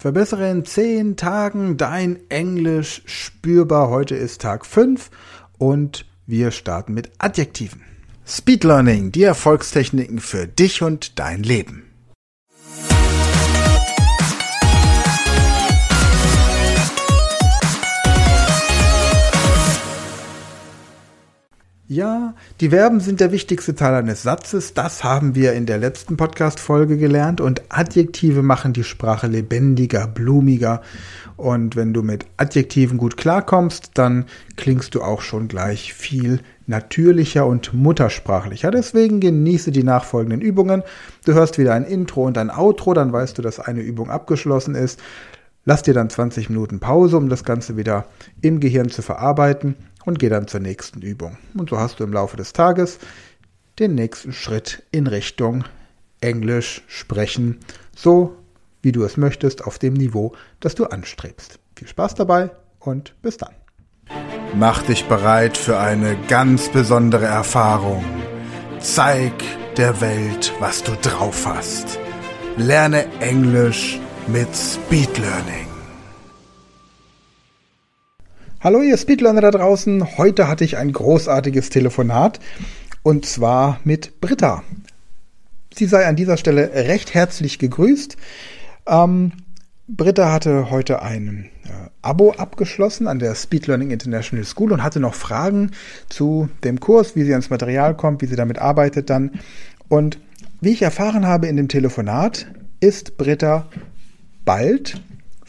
Verbessere in 10 Tagen dein Englisch spürbar. Heute ist Tag 5 und wir starten mit Adjektiven. Speed Learning, die Erfolgstechniken für dich und dein Leben. Ja, die Verben sind der wichtigste Teil eines Satzes. Das haben wir in der letzten Podcast-Folge gelernt. Und Adjektive machen die Sprache lebendiger, blumiger. Und wenn du mit Adjektiven gut klarkommst, dann klingst du auch schon gleich viel natürlicher und muttersprachlicher. Deswegen genieße die nachfolgenden Übungen. Du hörst wieder ein Intro und ein Outro, dann weißt du, dass eine Übung abgeschlossen ist. Lass dir dann 20 Minuten Pause, um das Ganze wieder im Gehirn zu verarbeiten. Und geh dann zur nächsten Übung. Und so hast du im Laufe des Tages den nächsten Schritt in Richtung Englisch sprechen, so wie du es möchtest, auf dem Niveau, das du anstrebst. Viel Spaß dabei und bis dann. Mach dich bereit für eine ganz besondere Erfahrung. Zeig der Welt, was du drauf hast. Lerne Englisch mit Speed Learning. Hallo ihr Speedlearner da draußen, heute hatte ich ein großartiges Telefonat und zwar mit Britta. Sie sei an dieser Stelle recht herzlich gegrüßt. Britta hatte heute ein Abo abgeschlossen an der Speed Learning International School und hatte noch Fragen zu dem Kurs, wie sie ans Material kommt, wie sie damit arbeitet dann. Und wie ich erfahren habe in dem Telefonat, ist Britta bald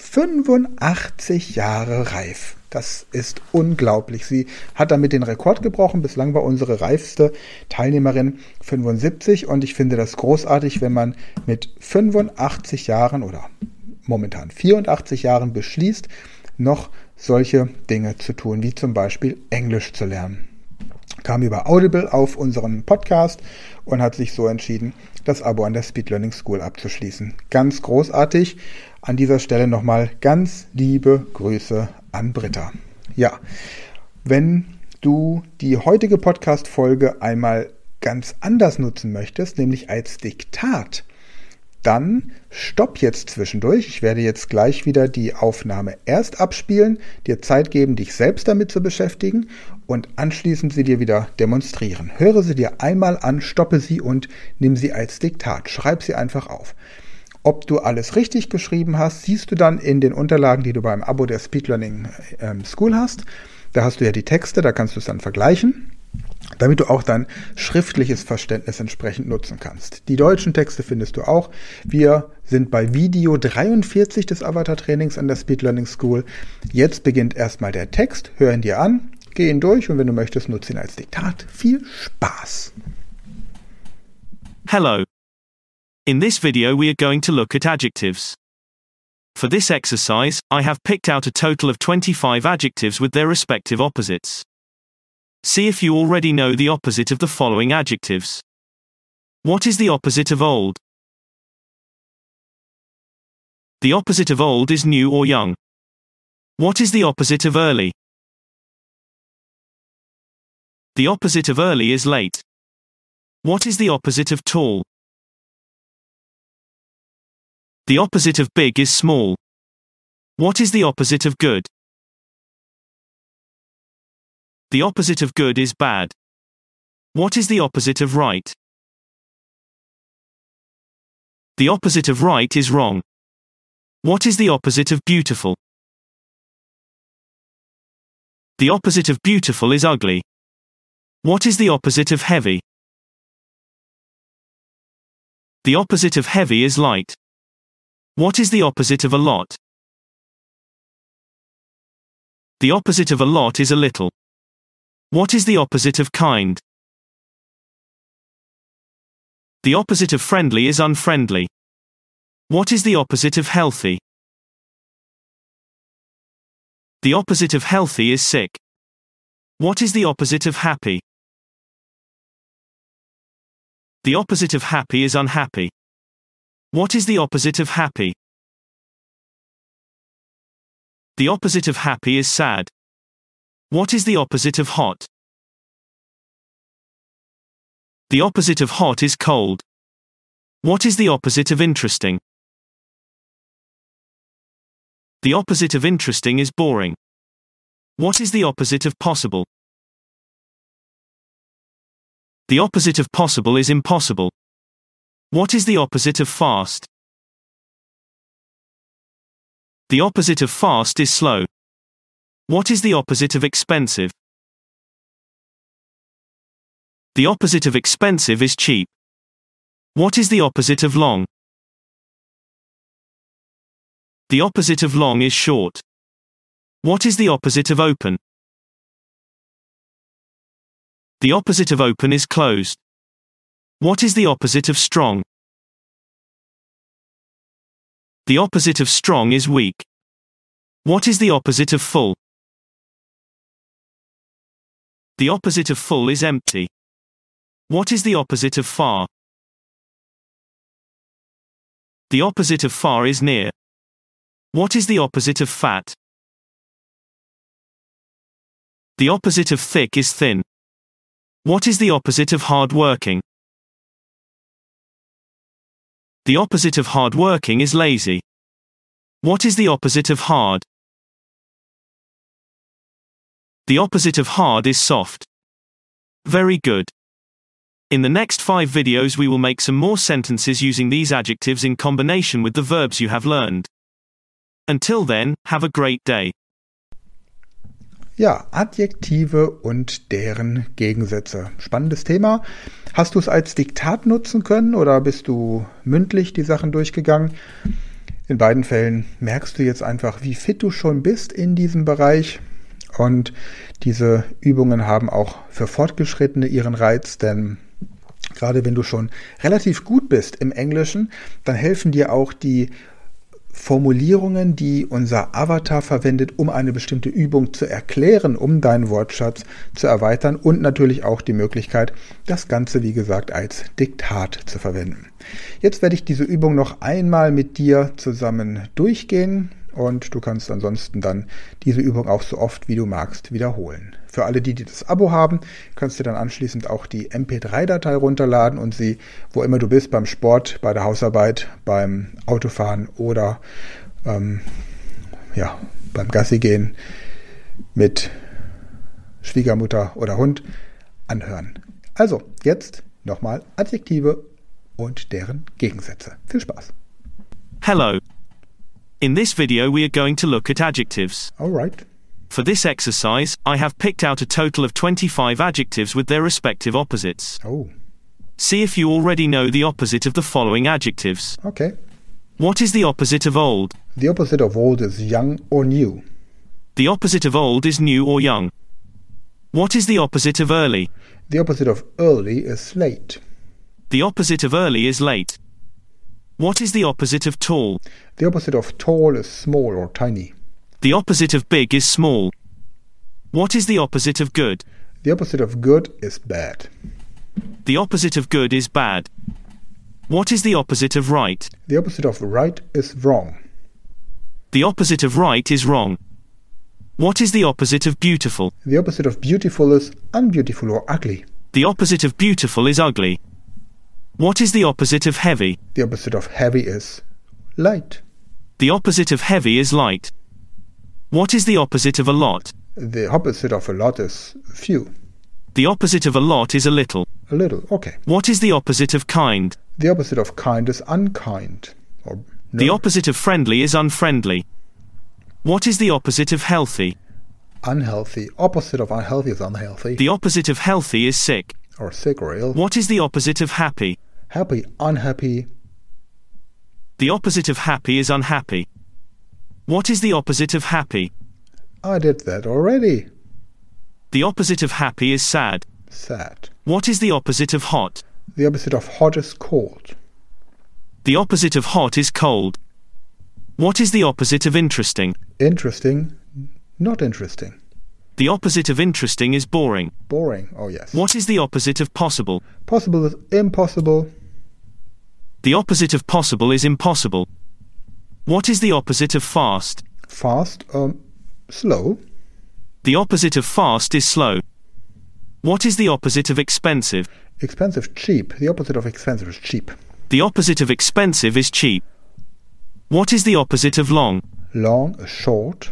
85 Jahre reif. Das ist unglaublich. Sie hat damit den Rekord gebrochen. Bislang war unsere reifste Teilnehmerin 75 und ich finde das großartig, wenn man mit 85 Jahren oder momentan 84 Jahren beschließt, noch solche Dinge zu tun, wie zum Beispiel Englisch zu lernen. Kam über Audible auf unseren Podcast und hat sich so entschieden, das Abo an der Speed Learning School abzuschließen. Ganz großartig. An dieser Stelle nochmal ganz liebe Grüße an Britta. Ja, wenn du die heutige Podcast-Folge einmal ganz anders nutzen möchtest, nämlich als Diktat, dann stopp jetzt zwischendurch. Ich werde jetzt gleich wieder die Aufnahme erst abspielen, dir Zeit geben, dich selbst damit zu beschäftigen und anschließend sie dir wieder demonstrieren. Höre sie dir einmal an, stoppe sie und nimm sie als Diktat. Schreib sie einfach auf. Ob du alles richtig geschrieben hast, siehst du dann in den Unterlagen, die du beim Abo der Speed Learning School hast. Da hast du ja die Texte, da kannst du es dann vergleichen, damit du auch dein schriftliches Verständnis entsprechend nutzen kannst. Die deutschen Texte findest du auch. Wir sind bei Video 43 des Avatar-Trainings an der Speed Learning School. Jetzt beginnt erstmal der Text. Hör ihn dir an, geh ihn durch und wenn du möchtest, nutze ihn als Diktat. Viel Spaß! Hello. In this video we are going to look at adjectives. For this exercise, I have picked out a total of 25 adjectives with their respective opposites. See if you already know the opposite of the following adjectives. What is the opposite of old? The opposite of old is new or young. What is the opposite of early? The opposite of early is late. What is the opposite of tall? The opposite of big is small. What is the opposite of good? The opposite of good is bad. What is the opposite of right? The opposite of right is wrong. What is the opposite of beautiful? The opposite of beautiful is ugly. What is the opposite of heavy? The opposite of heavy is light. What is the opposite of a lot? The opposite of a lot is a little. What is the opposite of kind? The opposite of friendly is unfriendly. What is the opposite of healthy? The opposite of healthy is sick. What is the opposite of happy? The opposite of happy is unhappy. What is the opposite of happy? The opposite of happy is sad. What is the opposite of hot? The opposite of hot is cold. What is the opposite of interesting? The opposite of interesting is boring. What is the opposite of possible? The opposite of possible is impossible. What is the opposite of fast? The opposite of fast is slow. What is the opposite of expensive? The opposite of expensive is cheap. What is the opposite of long? The opposite of long is short. What is the opposite of open? The opposite of open is closed. What is the opposite of strong? The opposite of strong is weak. What is the opposite of full? The opposite of full is empty. What is the opposite of far? The opposite of far is near. What is the opposite of fat? The opposite of thick is thin. What is the opposite of hard working? The opposite of hard working is lazy. What is the opposite of hard? The opposite of hard is soft. Very good. In the next 5 videos we will make some more sentences using these adjectives in combination with the verbs you have learned. Until then, have a great day. Ja, Adjektive und deren Gegensätze. Spannendes Thema. Hast du es als Diktat nutzen können oder bist du mündlich die Sachen durchgegangen? In beiden Fällen merkst du jetzt einfach, wie fit du schon bist in diesem Bereich. Und diese Übungen haben auch für Fortgeschrittene ihren Reiz, denn gerade wenn du schon relativ gut bist im Englischen, dann helfen dir auch die Formulierungen, die unser Avatar verwendet, um eine bestimmte Übung zu erklären, um deinen Wortschatz zu erweitern und natürlich auch die Möglichkeit, das Ganze, wie gesagt, als Diktat zu verwenden. Jetzt werde ich diese Übung noch einmal mit dir zusammen durchgehen und du kannst ansonsten dann diese Übung auch so oft wie du magst wiederholen. Für alle, die das Abo haben, kannst du dann anschließend auch die MP3-Datei runterladen und sie, wo immer du bist, beim Sport, bei der Hausarbeit, beim Autofahren oder beim Gassi gehen mit Schwiegermutter oder Hund anhören. Also, jetzt nochmal Adjektive und deren Gegensätze. Viel Spaß. Hello. In this video we are going to look at adjectives. All right. For this exercise, I have picked out a total of 25 adjectives with their respective opposites. Oh. See if you already know the opposite of the following adjectives. Okay. What is the opposite of old? The opposite of old is young or new. The opposite of old is new or young. What is the opposite of early? The opposite of early is late. The opposite of early is late. What is the opposite of tall? The opposite of tall is small or tiny. The opposite of big is small. What is the opposite of good? The opposite of good is bad. The opposite of good is bad. What is the opposite of right? The opposite of right is wrong. The opposite of right is wrong. What is the opposite of beautiful? The opposite of beautiful is unbeautiful or ugly. The opposite of beautiful is ugly. What is the opposite of heavy? The opposite of heavy is light. The opposite of heavy is light. What is the opposite of a lot? The opposite of a lot is few. The opposite of a lot is a little. A little, okay. What is the opposite of kind? The opposite of kind is unkind. Or no. The opposite of friendly is unfriendly. What is the opposite of healthy? Unhealthy. Opposite of unhealthy is unhealthy. The opposite of healthy is sick. Or sick or ill. What is the opposite of happy? Happy, unhappy. The opposite of happy is unhappy. What is the opposite of happy? I did that already. The opposite of happy is sad. Sad. What is the opposite of hot? The opposite of hot is cold. The opposite of hot is cold. What is the opposite of interesting? Interesting, not interesting. The opposite of interesting is boring. Boring, oh yes. What is the opposite of possible? Possible is impossible. The opposite of possible is impossible. What is the opposite of fast? Fast, slow. The opposite of fast is slow. What is the opposite of expensive? Expensive, cheap. The opposite of expensive is cheap. The opposite of expensive is cheap. What is the opposite of long? long is short.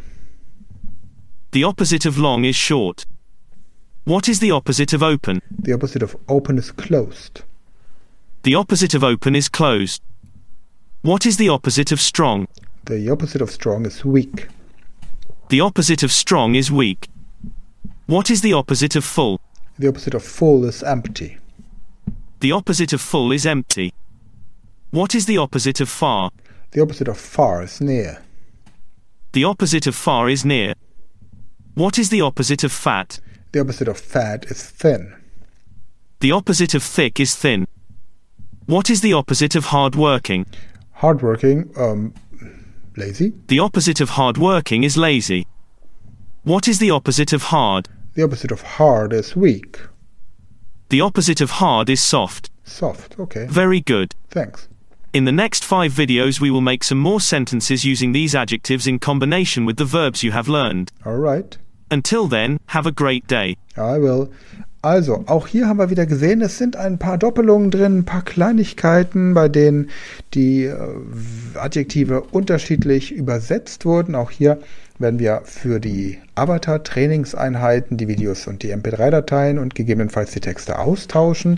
The opposite of long is short. What is the opposite of open? The opposite of open is closed. The opposite of open is closed. What is the opposite of strong? The opposite of strong is weak. The opposite of strong is weak. What is the opposite of full? The opposite of full is empty. The opposite of full is empty. What is the opposite of far? The opposite of far is near. The opposite of far is near. What is the opposite of fat? The opposite of fat is thin. The opposite of thick is thin. What is the opposite of hard-working? Hardworking, lazy. The opposite of hard-working is lazy. What is the opposite of hard? The opposite of hard is weak. The opposite of hard is soft. Soft, okay. Very good. Thanks. In the next 5 videos we will make some more sentences using these adjectives in combination with the verbs you have learned. All right. Until then, have a great day. I will. Also, auch hier haben wir wieder gesehen, es sind ein paar Doppelungen drin, ein paar Kleinigkeiten, bei denen die Adjektive unterschiedlich übersetzt wurden. Auch hier werden wir für die Avatar-Trainingseinheiten die Videos und die MP3-Dateien und gegebenenfalls die Texte austauschen.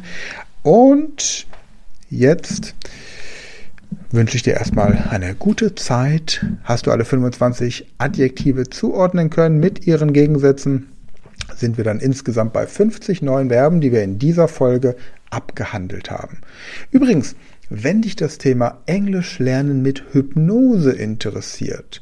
Und jetzt wünsche ich dir erstmal eine gute Zeit. Hast du alle 25 Adjektive zuordnen können mit ihren Gegensätzen? Sind wir dann insgesamt bei 50 neuen Verben, die wir in dieser Folge abgehandelt haben. Übrigens, wenn dich das Thema Englisch lernen mit Hypnose interessiert,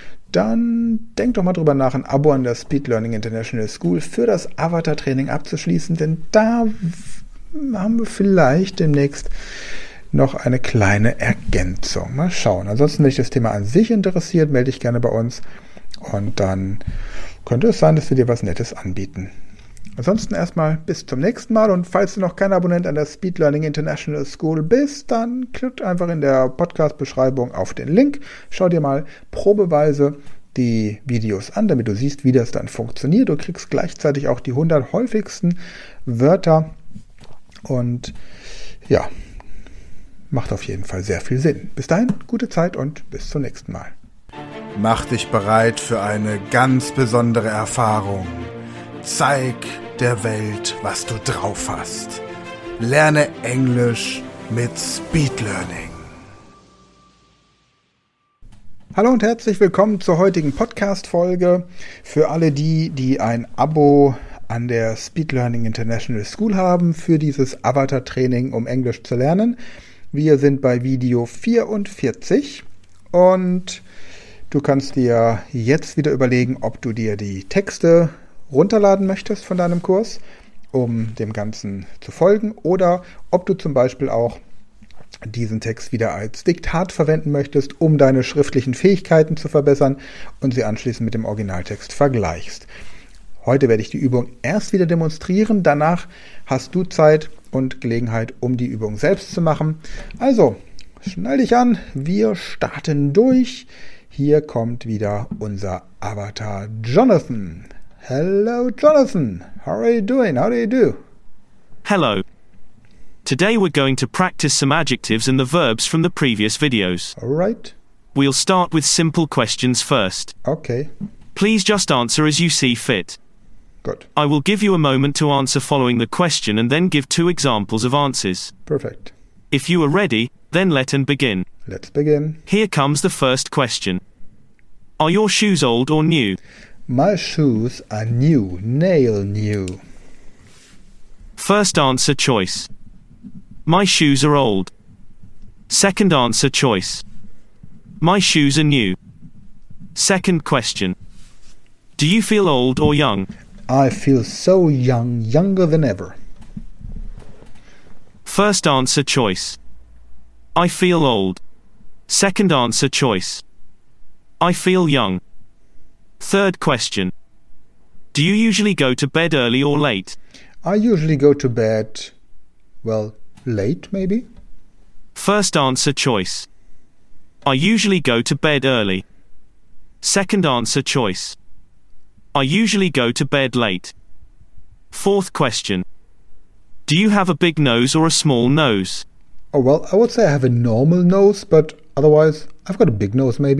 dann denk doch mal drüber nach, ein Abo an der Speed Learning International School für das Avatar-Training abzuschließen, denn da haben wir vielleicht demnächst noch eine kleine Ergänzung. Mal schauen. Ansonsten, wenn dich das Thema an sich interessiert, melde dich gerne bei uns und dann könnte es sein, dass wir dir was Nettes anbieten. Ansonsten erstmal bis zum nächsten Mal und falls du noch kein Abonnent an der Speed Learning International School bist, dann klick einfach in der Podcast-Beschreibung auf den Link. Schau dir mal probeweise die Videos an, damit du siehst, wie das dann funktioniert. Du kriegst gleichzeitig auch die 100 häufigsten Wörter und ja, macht auf jeden Fall sehr viel Sinn. Bis dahin, gute Zeit und bis zum nächsten Mal. Mach dich bereit für eine ganz besondere Erfahrung. Zeig der Welt, was du drauf hast. Lerne Englisch mit Speed Learning. Hallo und herzlich willkommen zur heutigen Podcast-Folge. Für alle die ein Abo an der Speed Learning International School haben für dieses Avatar-Training, um Englisch zu lernen. Wir sind bei Video 44 und du kannst dir jetzt wieder überlegen, ob du dir die Texte runterladen möchtest von deinem Kurs, um dem Ganzen zu folgen, oder ob du zum Beispiel auch diesen Text wieder als Diktat verwenden möchtest, um deine schriftlichen Fähigkeiten zu verbessern und sie anschließend mit dem Originaltext vergleichst. Heute werde ich die Übung erst wieder demonstrieren, danach hast du Zeit und Gelegenheit, um die Übung selbst zu machen. Also, schnall dich an, wir starten durch. Hier kommt wieder unser Avatar Jonathan. Hello Jonathan, how are you doing? How do you do? Hello. Today we're going to practice some adjectives and the verbs from the previous videos. All right. We'll start with simple questions first. Okay, Please just answer as you see fit. good. I will give you a moment to answer following the question and then give 2 examples of answers. Perfect. If you are ready, then let us begin. Let's begin. Here comes the first question. Are your shoes old or new? My shoes are new, nail new. First answer choice. My shoes are old. Second answer choice. My shoes are new. Second question. Do you feel old or young? I feel so young, younger than ever. First answer choice. I feel old. Second answer choice. I feel young. Third question. Do you usually go to bed early or late? I usually go to bed, well, late maybe? First answer choice. I usually go to bed early. Second answer choice. I usually go to bed late. Fourth question. Do you have a big nose or a small nose? Oh, well, I would say I have a normal nose, but otherwise, I've got a big nose maybe.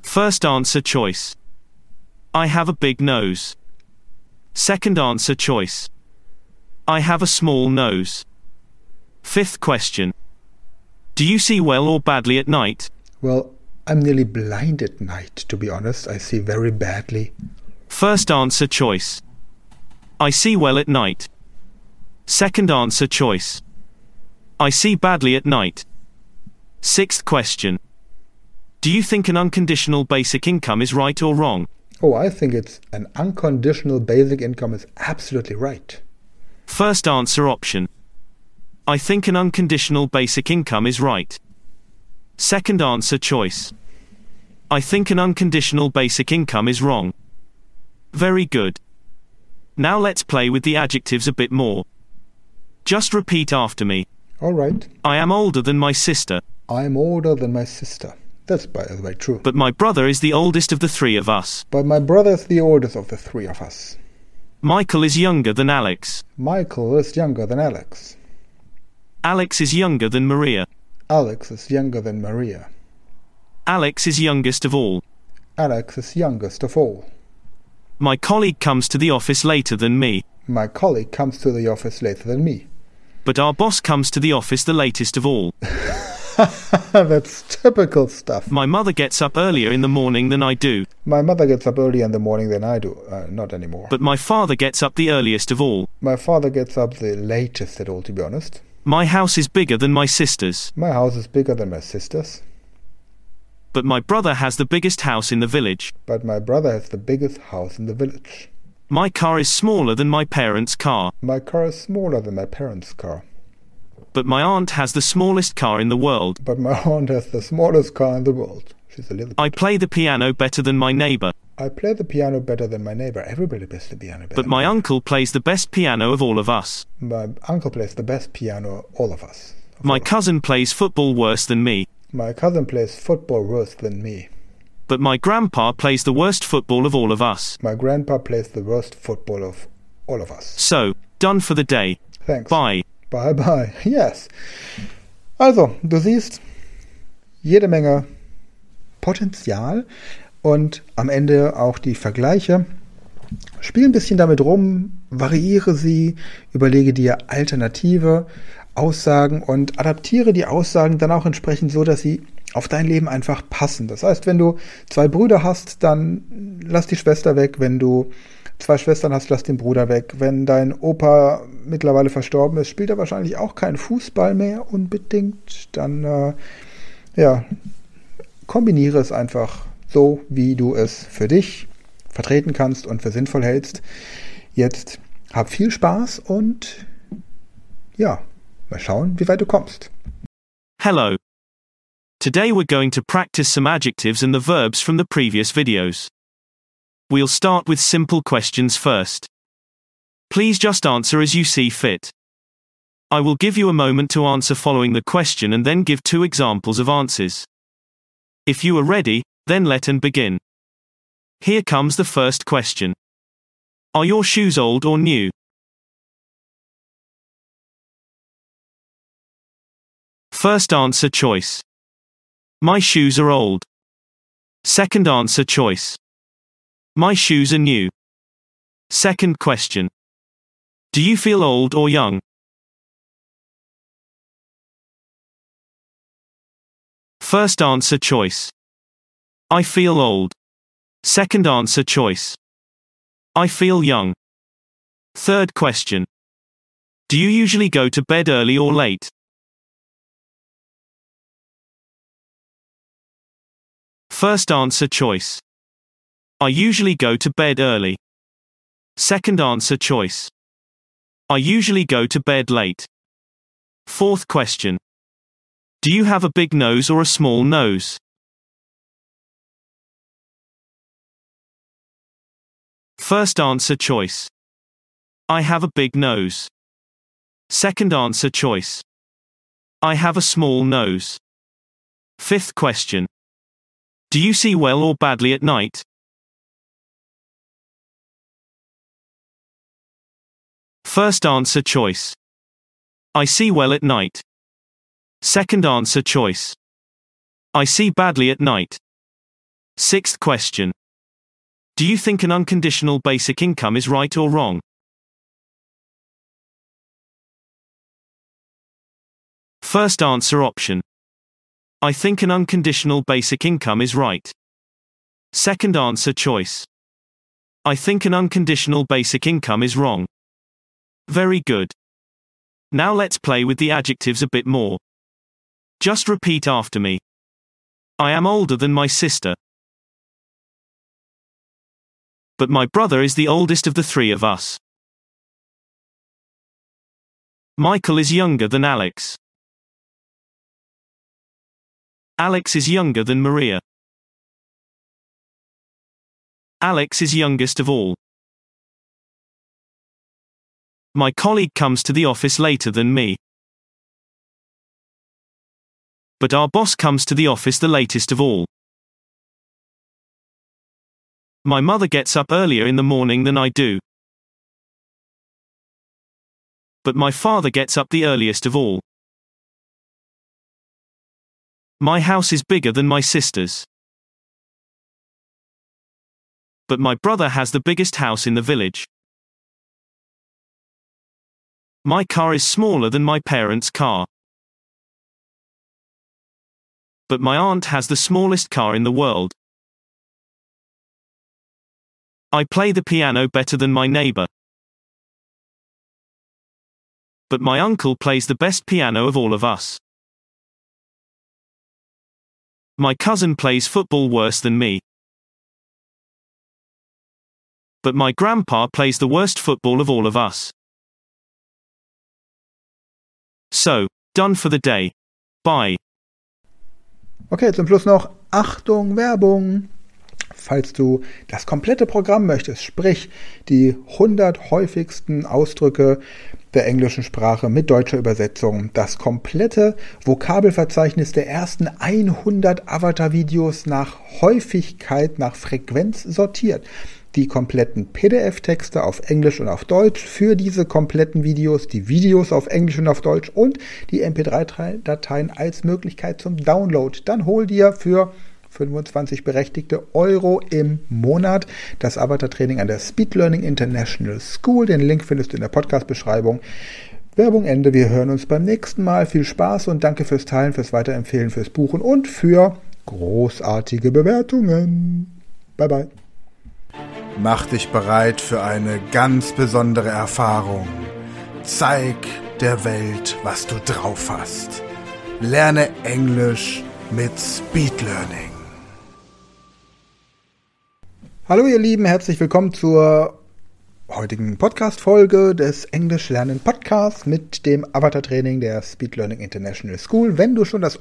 First answer choice. I have a big nose. Second answer choice. I have a small nose. Fifth question. Do you see well or badly at night? Well, I'm nearly blind at night, to be honest. I see very badly. First answer choice. I see well at night. Second answer choice. I see badly at night. Sixth question. Do you think an unconditional basic income is right or wrong? Oh, I think it's an unconditional basic income is absolutely right. First answer option. I think an unconditional basic income is right. Second answer choice. I think an unconditional basic income is wrong. Very good. Now let's play with the adjectives a bit more. Just repeat after me. All right. I am older than my sister. I'm older than my sister. That's, by the way, true. But my brother is the oldest of the three of us. But my brother is the oldest of the three of us. Michael is younger than Alex. Michael is younger than Alex. Alex is younger than Maria. Alex is younger than Maria. Alex is youngest of all. Alex is youngest of all. My colleague comes to the office later than me. My colleague comes to the office later than me. But our boss comes to the office the latest of all. That's typical stuff. My mother gets up earlier in the morning than I do. My mother gets up earlier in the morning than I do. Not anymore. But my father gets up the earliest of all. My father gets up the latest at all, to be honest. My house is bigger than my sister's. My house is bigger than my sister's. But my brother has the biggest house in the village. But my brother has the biggest house in the village. My car is smaller than my parents' car. My car is smaller than my parents' car. But my aunt has the smallest car in the world. But my aunt has the smallest car in the world. She's a little bit. I play the piano better than my neighbor. I play the piano better than my neighbor. Everybody plays the piano better. But my uncle plays the best piano of all of us. My uncle plays the best piano of all of us. My cousin plays football worse than me. My cousin plays football worse than me. But my grandpa plays the worst football of all of us. My grandpa plays the worst football of all of us. So, done for the day. Thanks. Bye. Bye bye. Yes. Also, du siehst jede Menge Potenzial und am Ende auch die Vergleiche. Spiel ein bisschen damit rum, variiere sie, überlege dir alternative Aussagen und adaptiere die Aussagen dann auch entsprechend so, dass sie auf dein Leben einfach passen. Das heißt, wenn du 2 Brüder hast, dann lass die Schwester weg. Wenn du 2 Schwestern hast, lass den Bruder weg. Wenn dein Opa mittlerweile verstorben ist, spielt er wahrscheinlich auch keinen Fußball mehr unbedingt. Dann, kombiniere es einfach so, wie du es für dich vertreten kannst und für sinnvoll hältst. Jetzt hab viel Spaß und ja, mal schauen, wie weit du kommst. Hello. Today we're going to practice some adjectives and the verbs from the previous videos. We'll start with simple questions first. Please just answer as you see fit. I will give you a moment to answer following the question and then give 2 examples of answers. If you are ready, then let us begin. Here comes the first question. Are your shoes old or new? First answer choice. My shoes are old. Second answer choice. My shoes are new. Second question. Do you feel old or young? First answer choice. I feel old. Second answer choice. I feel young. Third question. Do you usually go to bed early or late? First answer choice. I usually go to bed early. Second answer choice. I usually go to bed late. Fourth question. Do you have a big nose or a small nose? First answer choice. I have a big nose. Second answer choice. I have a small nose. Fifth question. Do you see well or badly at night? First answer choice. I see well at night. Second answer choice. I see badly at night. Sixth question. Do you think an unconditional basic income is right or wrong? First answer option. I think an unconditional basic income is right. Second answer choice. I think an unconditional basic income is wrong. Very good. Now let's play with the adjectives a bit more. Just repeat after me. I am older than my sister. But my brother is the oldest of the three of us. Michael is younger than Alex. Alex is younger than Maria. Alex is youngest of all. My colleague comes to the office later than me. But our boss comes to the office the latest of all. My mother gets up earlier in the morning than I do. But my father gets up the earliest of all. My house is bigger than my sister's. But my brother has the biggest house in the village. My car is smaller than my parents' car. But my aunt has the smallest car in the world. I play the piano better than my neighbor. But my uncle plays the best piano of all of us. My cousin plays football worse than me. But my grandpa plays the worst football of all of us. So, done for the day. Bye. Okay, zum Schluss noch Achtung, Werbung. Falls du das komplette Programm möchtest, sprich die 100 häufigsten Ausdrücke der englischen Sprache mit deutscher Übersetzung, das komplette Vokabelverzeichnis der ersten 100 Avatar-Videos nach Häufigkeit, nach Frequenz sortiert, die kompletten PDF-Texte auf Englisch und auf Deutsch für diese kompletten Videos, die Videos auf Englisch und auf Deutsch und die MP3-Dateien als Möglichkeit zum Download. Dann hol dir für 25 berechtigte Euro im Monat das Avatar-Training an der Speed Learning International School. Den Link findest du in der Podcast-Beschreibung. Werbung Ende. Wir hören uns beim nächsten Mal. Viel Spaß und danke fürs Teilen, fürs Weiterempfehlen, fürs Buchen und für großartige Bewertungen. Bye bye. Mach dich bereit für eine ganz besondere Erfahrung. Zeig der Welt, was du drauf hast. Lerne Englisch mit Speed Learning. Hallo ihr Lieben, herzlich willkommen zur heutigen Podcast-Folge des Englisch Lernen Podcasts mit dem Avatar-Training der Speed Learning International School. Wenn du schon das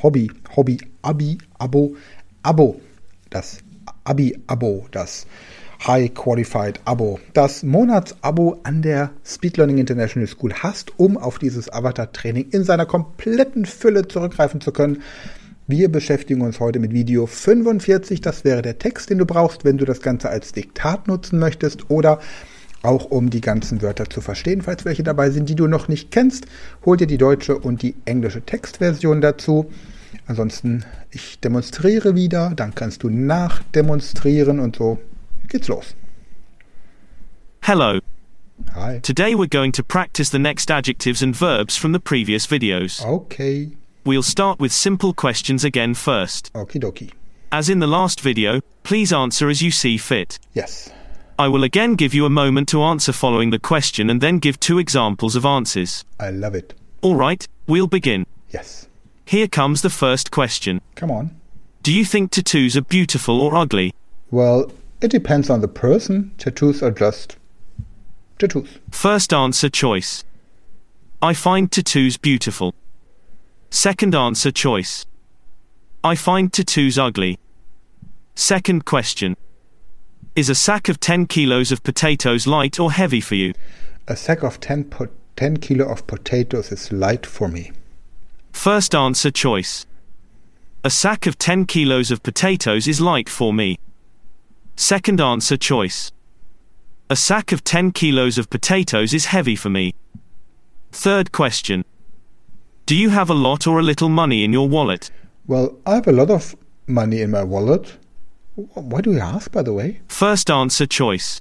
das High Qualified Abo, das Monatsabo an der Speed Learning International School hast, um auf dieses Avatar-Training in seiner kompletten Fülle zurückgreifen zu können. Wir beschäftigen uns heute mit Video 45. Das wäre der Text, den du brauchst, wenn du das Ganze als Diktat nutzen möchtest oder auch um die ganzen Wörter zu verstehen, falls welche dabei sind, die du noch nicht kennst. Hol dir die deutsche und die englische Textversion dazu. Ansonsten, ich demonstriere wieder, dann kannst du nachdemonstrieren und so geht's los. Hello. Hi. Today we're going to practice the next adjectives and verbs from the previous videos. Okay. We'll start with simple questions again first. Okie dokie. As in the last video, please answer as you see fit. Yes. I will again give you a moment to answer following the question and then give 2 examples of answers. I love it. Alright, we'll begin. Yes. Here comes the first question. Come on. Do you think tattoos are beautiful or ugly? Well, it depends on the person. Tattoos are just tattoos. First answer choice. I find tattoos beautiful. Second answer choice. I find tattoos ugly. Second question. Is a sack of 10 kilos of potatoes light or heavy for you? A sack of 10 kilo of potatoes is light for me. First answer choice. A sack of 10 kilos of potatoes is light for me. Second answer choice. A sack of 10 kilos of potatoes is heavy for me. Third question. Do you have a lot or a little money in your wallet? Well, I have a lot of money in my wallet. Why do you ask, by the way? First answer choice.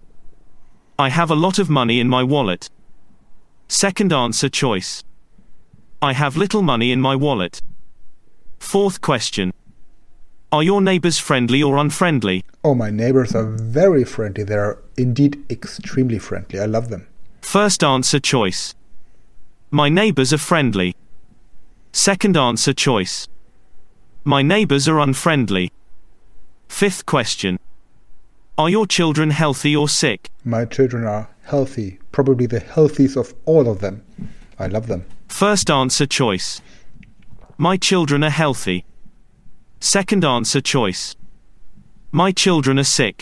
I have a lot of money in my wallet. Second answer choice. I have little money in my wallet. Fourth question. Are your neighbors friendly or unfriendly? Oh, my neighbors are very friendly. They are indeed extremely friendly. I love them. First answer choice. My neighbors are friendly. Second answer choice. My neighbors are unfriendly. Fifth question. Are your children healthy or sick? My children are healthy, probably the healthiest of all of them. I love them. First answer choice. My children are healthy. Second answer choice. My children are sick.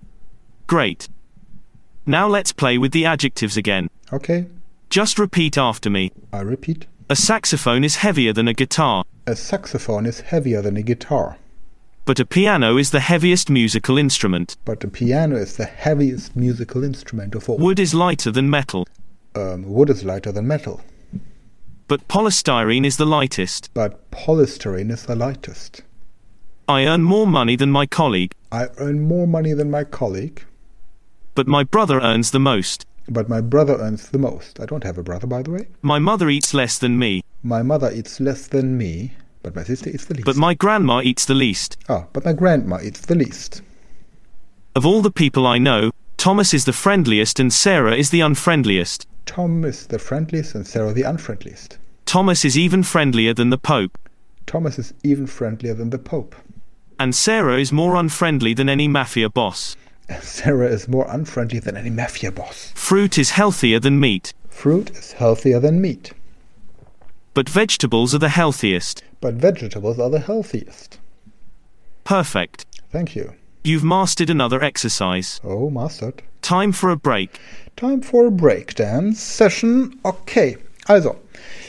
Great. Now let's play with the adjectives again. Okay, Just repeat after me. I repeat. A saxophone is heavier than a guitar, A saxophone is heavier than a guitar, but a piano is the heaviest musical instrument. but the piano is the heaviest musical instrument of all. Wood is lighter than metal, Wood is lighter than metal, but polystyrene is the lightest. but polystyrene is the lightest. I earn more money than my colleague, I earn more money than my colleague, but my brother earns the most. but my brother earns the most. I don't have a brother, by the way. My mother eats less than me, My mother eats less than me, but my sister eats the least. but my grandma eats the least. But my grandma eats the least. Of all the people I know, Thomas is the friendliest and Sarah is the unfriendliest. Tom is the friendliest and Sarah the unfriendliest. Thomas is even friendlier than the Pope, Thomas is even friendlier than the Pope. and Sarah is more unfriendly than any mafia boss. Sarah is more unfriendly than any mafia boss. Fruit is healthier than meat, Fruit is healthier than meat, but vegetables are the healthiest. but vegetables are the healthiest. Perfect. Thank you. You've mastered another exercise. Oh, mastered. Time for a break. Time for a breakdance session. Okay, also,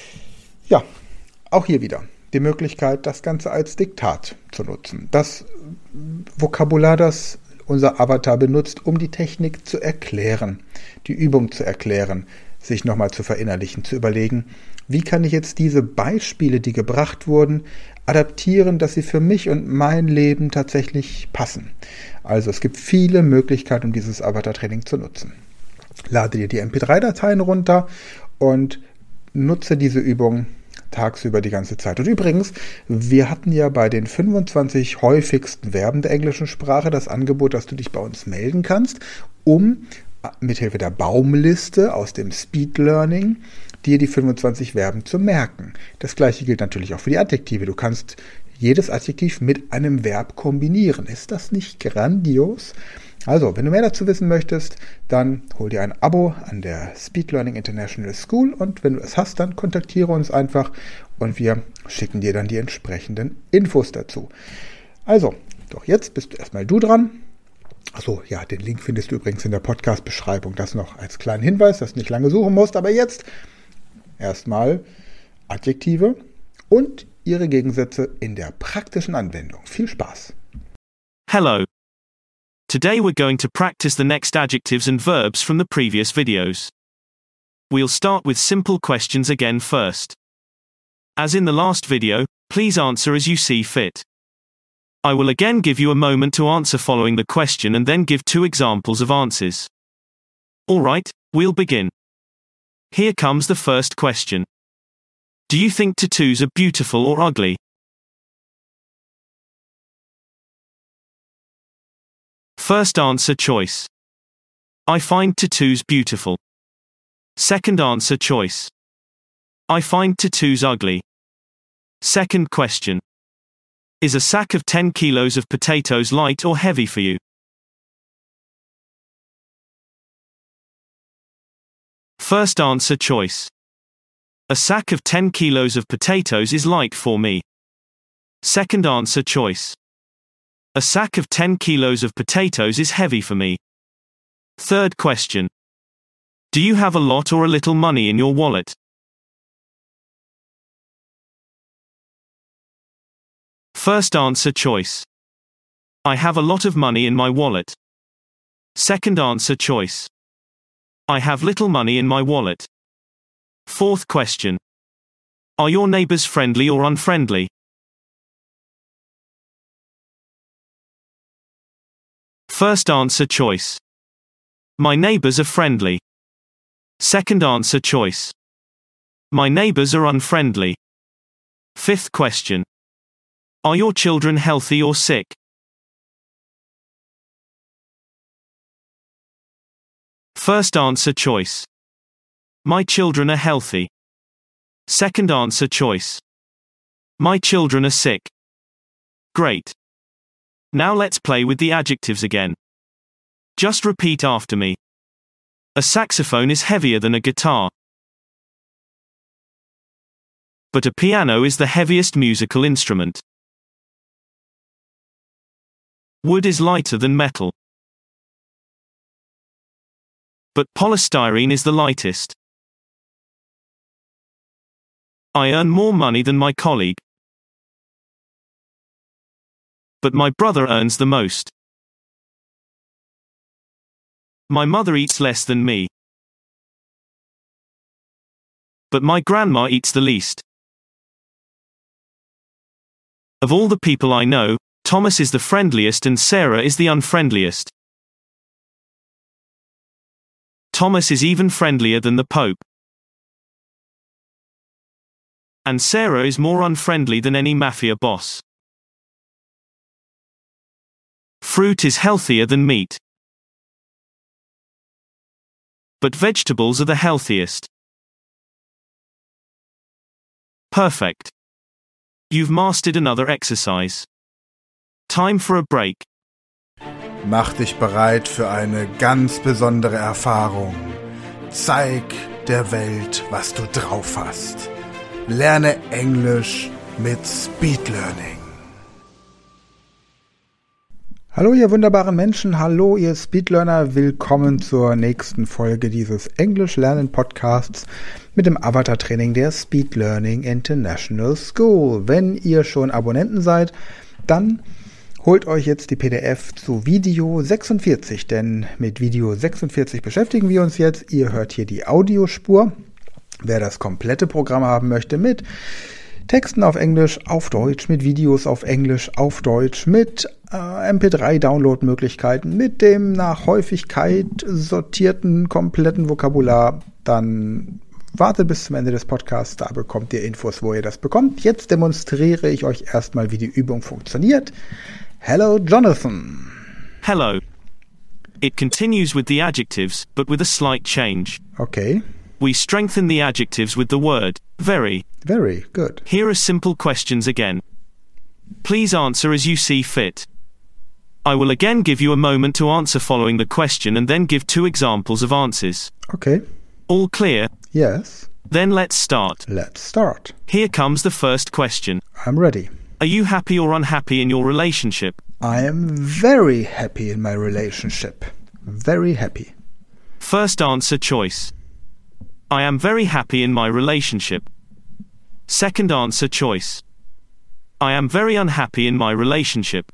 ja, auch hier wieder die Möglichkeit, das Ganze als Diktat zu nutzen. Das Vokabular, das unser Avatar benutzt, um die Technik zu erklären, die Übung zu erklären, sich nochmal zu verinnerlichen, zu überlegen, wie kann ich jetzt diese Beispiele, die gebracht wurden, adaptieren, dass sie für mich und mein Leben tatsächlich passen. Also es gibt viele Möglichkeiten, um dieses Avatar-Training zu nutzen. Lade dir die MP3-Dateien runter und nutze diese Übung tagsüber die ganze Zeit. Und übrigens, wir hatten ja bei den 25 häufigsten Verben der englischen Sprache das Angebot, dass du dich bei uns melden kannst, um mithilfe der Baumliste aus dem Speed Learning dir die 25 Verben zu merken. Das gleiche gilt natürlich auch für die Adjektive. Du kannst jedes Adjektiv mit einem Verb kombinieren. Ist das nicht grandios? Also, wenn du mehr dazu wissen möchtest, dann hol dir ein Abo an der Speed Learning International School und wenn du es hast, dann kontaktiere uns einfach und wir schicken dir dann die entsprechenden Infos dazu. Also, doch jetzt bist du erstmal du dran. Achso, ja, den Link findest du übrigens in der Podcast-Beschreibung. Das noch als kleinen Hinweis, dass du nicht lange suchen musst. Aber jetzt erstmal Adjektive und ihre Gegensätze in der praktischen Anwendung. Viel Spaß! Hello. Today we're going to practice the next adjectives and verbs from the previous videos. We'll start with simple questions again first. As in the last video, please answer as you see fit. I will again give you a moment to answer following the question and then give 2 examples of answers. Alright, we'll begin. Here comes the first question. Do you think tattoos are beautiful or ugly? First answer choice. I find tattoos beautiful. Second answer choice. I find tattoos ugly. Second question. Is a sack of 10 kilos of potatoes light or heavy for you? First answer choice. A sack of 10 kilos of potatoes is light for me. Second answer choice. A sack of 10 kilos of potatoes is heavy for me. Third question. Do you have a lot or a little money in your wallet? First answer choice. I have a lot of money in my wallet. Second answer choice. I have little money in my wallet. Fourth question. Are your neighbors friendly or unfriendly? First answer choice. My neighbors are friendly. Second answer choice. My neighbors are unfriendly. Fifth question. Are your children healthy or sick? First answer choice. My children are healthy. Second answer choice. My children are sick. Great. Now let's play with the adjectives again. Just repeat after me. A saxophone is heavier than a guitar. But a piano is the heaviest musical instrument. Wood is lighter than metal. But polystyrene is the lightest. I earn more money than my colleague. But my brother earns the most. My mother eats less than me. But my grandma eats the least. Of all the people I know, Thomas is the friendliest and Sarah is the unfriendliest. Thomas is even friendlier than the Pope. And Sarah is more unfriendly than any mafia boss. Fruit is healthier than meat. But vegetables are the healthiest. Perfect. You've mastered another exercise. Time for a break. Mach dich bereit für eine ganz besondere Erfahrung. Zeig der Welt, was du drauf hast. Lerne Englisch mit Speed Learning. Hallo ihr wunderbaren Menschen, hallo ihr Speedlearner, willkommen zur nächsten Folge dieses Englisch-Lernen-Podcasts mit dem Avatar-Training der Speed Learning International School. Wenn ihr schon Abonnenten seid, dann holt euch jetzt die PDF zu Video 46, denn mit Video 46 beschäftigen wir uns jetzt. Ihr hört hier die Audiospur. Wer das komplette Programm haben möchte mit Texten auf Englisch, auf Deutsch, mit Videos auf Englisch, auf Deutsch, mit MP3-Download-Möglichkeiten, mit dem nach Häufigkeit sortierten, kompletten Vokabular, dann wartet bis zum Ende des Podcasts, da bekommt ihr Infos, wo ihr das bekommt. Jetzt demonstriere ich euch erstmal, wie die Übung funktioniert. Hello, Jonathan. Hello. It continues with the adjectives, but with a slight change. Okay. We strengthen the adjectives with the word very. Very good. Here are simple questions again. Please answer as you see fit. I will again give you a moment to answer following the question and then give 2 examples of answers. Okay. All clear? Yes. Then let's start. Let's start. Here comes the first question. I'm ready. Are you happy or unhappy in your relationship? I am very happy in my relationship. Very happy. First answer choice. I am very happy in my relationship. Second answer choice. I am very unhappy in my relationship.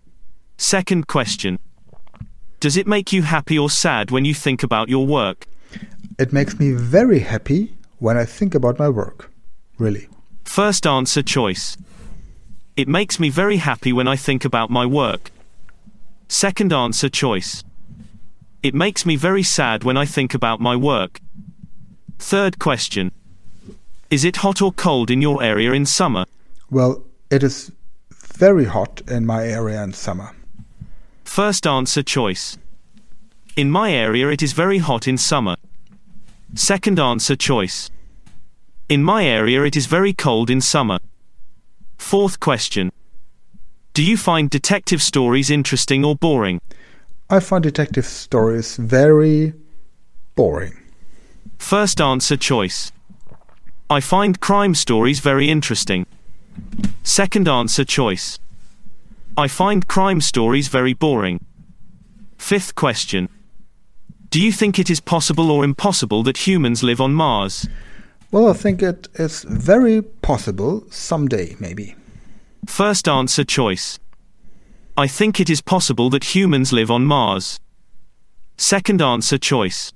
Second question. Does it make you happy or sad when you think about your work? It makes me very happy when I think about my work. Really. First answer choice. It makes me very happy when I think about my work. Second answer choice. It makes me very sad when I think about my work. Third question. Is it hot or cold in your area in summer? Well, it is very hot in my area in summer. First answer choice. In my area it is very hot in summer. Second answer choice. In my area it is very cold in summer. Fourth question. Do you find detective stories interesting or boring? I find detective stories very boring. First answer choice. I find crime stories very interesting. Second answer choice. I find crime stories very boring. Fifth question. Do you think it is possible or impossible that humans live on Mars? Well, I think it is very possible someday, maybe. First answer choice. I think it is possible that humans live on Mars. Second answer choice.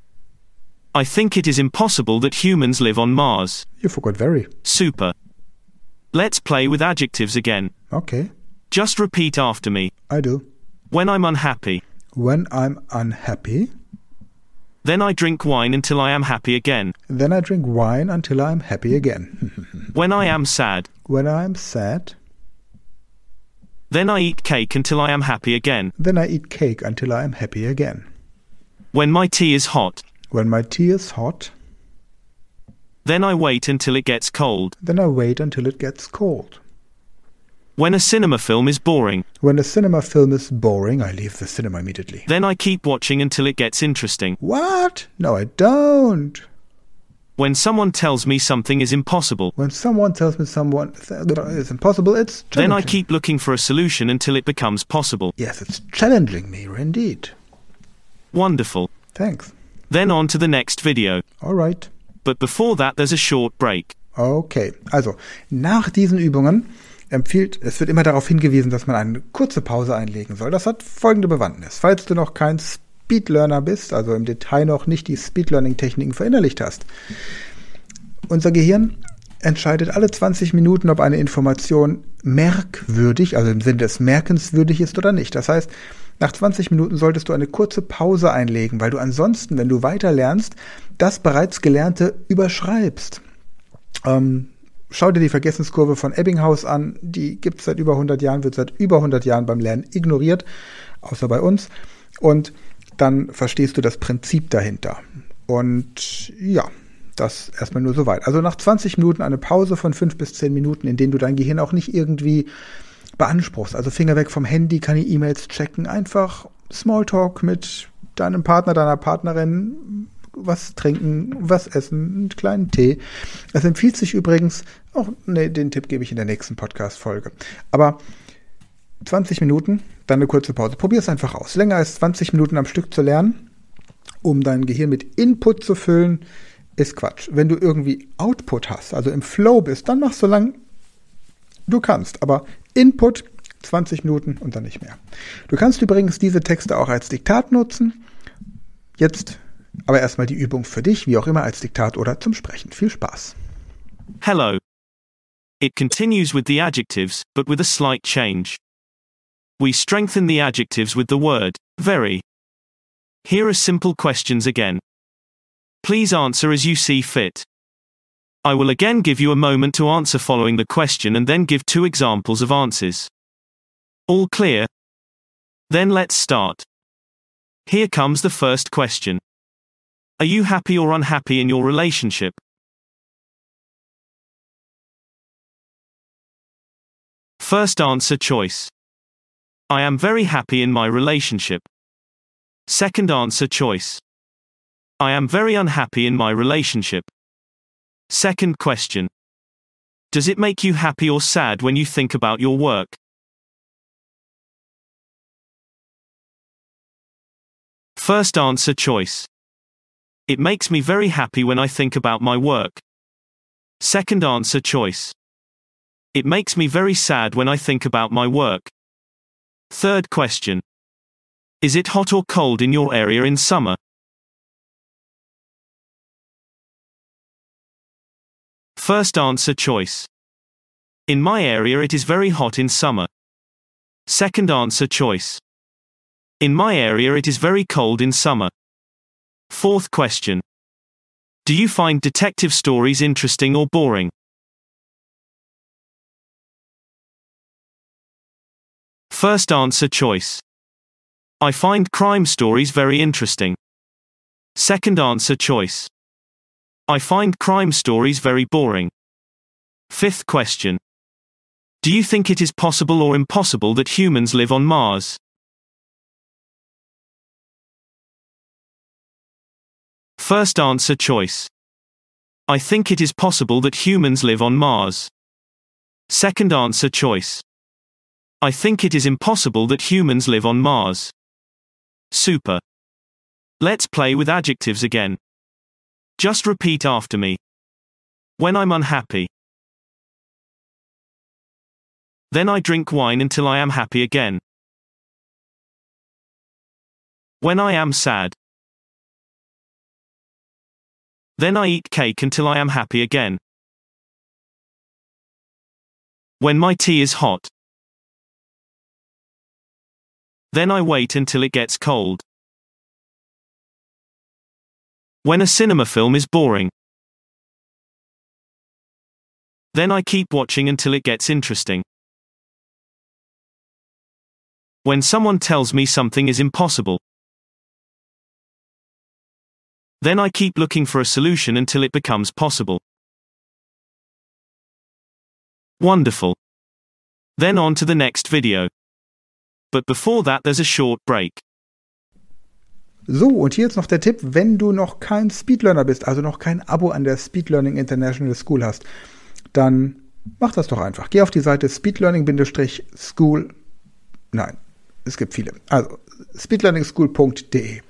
I think it is impossible that humans live on Mars. You forgot very. Super. Let's play with adjectives again. Okay. Just repeat after me. I do. When I'm unhappy. When I'm unhappy. Then I drink wine until I am happy again. Then I drink wine until I am happy again. When I am sad. When I am sad. Then I eat cake until I am happy again. Then I eat cake until I am happy again. When my tea is hot. When my tea is hot. Then I wait until it gets cold. Then I wait until it gets cold. When a cinema film is boring. When a cinema film is boring, I leave the cinema immediately. Then I keep watching until it gets interesting. What? No, I don't. When someone tells me something is impossible. When someone tells me it's impossible, it's challenging. Then I keep looking for a solution until it becomes possible. Yes, it's challenging me, indeed. Wonderful. Thanks. Then on to the next video. All right. But before that, there's a short break. Okay, also nach diesen Übungen es wird immer darauf hingewiesen, dass man eine kurze Pause einlegen soll. Das hat folgende Bewandtnis. Falls du noch kein Speedlearner bist, also im Detail noch nicht die Speedlearning-Techniken verinnerlicht hast. Unser Gehirn entscheidet alle 20 Minuten, ob eine Information merkwürdig, also im Sinne des merkenswürdig ist oder nicht. Das heißt, nach 20 Minuten solltest du eine kurze Pause einlegen, weil du ansonsten, wenn du weiter lernst, das bereits Gelernte überschreibst. Schau dir die Vergessenskurve von Ebbinghaus an. Die gibt es seit über 100 Jahren, wird seit über 100 Jahren beim Lernen ignoriert, außer bei uns. Und dann verstehst du das Prinzip dahinter. Und ja, das erstmal nur soweit. Also nach 20 Minuten eine Pause von 5 bis 10 Minuten, in denen du dein Gehirn auch nicht irgendwie beanspruchst. Also Finger weg vom Handy, keine E-Mails checken, einfach Smalltalk mit deinem Partner, deiner Partnerin, was trinken, was essen, einen kleinen Tee. Es empfiehlt sich übrigens, den Tipp gebe ich in der nächsten Podcast-Folge. Aber 20 Minuten, dann eine kurze Pause. Probier es einfach aus. Länger als 20 Minuten am Stück zu lernen, um dein Gehirn mit Input zu füllen, ist Quatsch. Wenn du irgendwie Output hast, also im Flow bist, dann mach so lang du kannst. Aber Input 20 Minuten und dann nicht mehr. Du kannst übrigens diese Texte auch als Diktat nutzen. Jetzt aber erstmal die Übung für dich, wie auch immer, als Diktat oder zum Sprechen. Viel Spaß. Hello. It continues with the adjectives, but with a slight change. We strengthen the adjectives with the word very. Here are simple questions again. Please answer as you see fit. I will again give you a moment to answer following the question and then give 2 examples of answers. All clear? Then let's start. Here comes the first question. Are you happy or unhappy in your relationship? First answer choice. I am very happy in my relationship. Second answer choice. I am very unhappy in my relationship. Second question. Does it make you happy or sad when you think about your work? First answer choice. It makes me very happy when I think about my work. Second answer choice. It makes me very sad when I think about my work. Third question. Is it hot or cold in your area in summer? First answer choice. In my area it is very hot in summer. Second answer choice. In my area it is very cold in summer. Fourth question. Do you find detective stories interesting or boring? First answer choice. I find crime stories very interesting. Second answer choice. I find crime stories very boring. Fifth question. Do you think it is possible or impossible that humans live on Mars? First answer choice. I think it is possible that humans live on Mars. Second answer choice. I think it is impossible that humans live on Mars. Super. Let's play with adjectives again. Just repeat after me. When I'm unhappy. Then I drink wine until I am happy again. When I am sad. Then I eat cake until I am happy again. When my tea is hot. Then I wait until it gets cold. When a cinema film is boring. Then I keep watching until it gets interesting. When someone tells me something is impossible. Then I keep looking for a solution until it becomes possible. Wonderful. Then on to the next video. But before that there's a short break. So, und hier jetzt noch der Tipp, wenn du noch kein Speedlearner bist, also noch kein Abo an der Speed Learning International School hast, dann mach das doch einfach. Geh auf die Seite speedlearning-school. Nein, es gibt viele. Also speedlearningschool.de,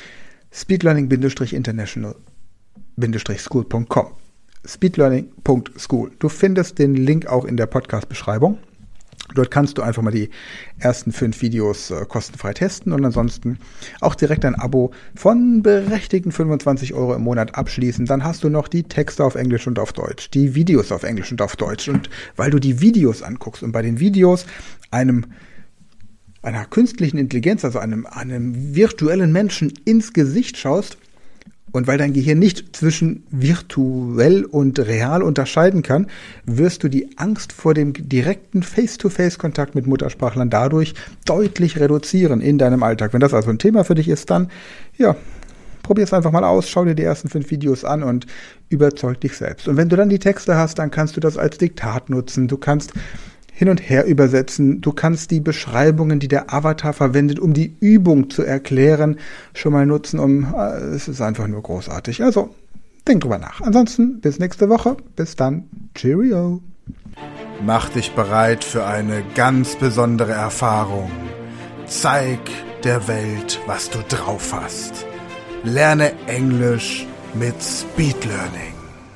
speedlearning-international-school.com, speedlearning.school. Du findest den Link auch in der Podcast-Beschreibung. Dort kannst du einfach mal die ersten 5 Videos kostenfrei testen und ansonsten auch direkt ein Abo von berechtigten 25 € im Monat abschließen. Dann hast du noch die Texte auf Englisch und auf Deutsch, die Videos auf Englisch und auf Deutsch. Und weil du die Videos anguckst und bei den Videos einer künstlichen Intelligenz, also einem virtuellen Menschen ins Gesicht schaust, und weil dein Gehirn nicht zwischen virtuell und real unterscheiden kann, wirst du die Angst vor dem direkten Face-to-Face-Kontakt mit Muttersprachlern dadurch deutlich reduzieren in deinem Alltag. Wenn das also ein Thema für dich ist, dann, ja, probier es einfach mal aus, schau dir die ersten 5 Videos an und überzeug dich selbst. Und wenn du dann die Texte hast, dann kannst du das als Diktat nutzen. Du kannst hin und her übersetzen. Du kannst die Beschreibungen, die der Avatar verwendet, um die Übung zu erklären, schon mal nutzen. Es ist einfach nur großartig. Also, denk drüber nach. Ansonsten, bis nächste Woche. Bis dann. Cheerio. Mach dich bereit für eine ganz besondere Erfahrung. Zeig der Welt, was du drauf hast. Lerne Englisch mit Speed Learning.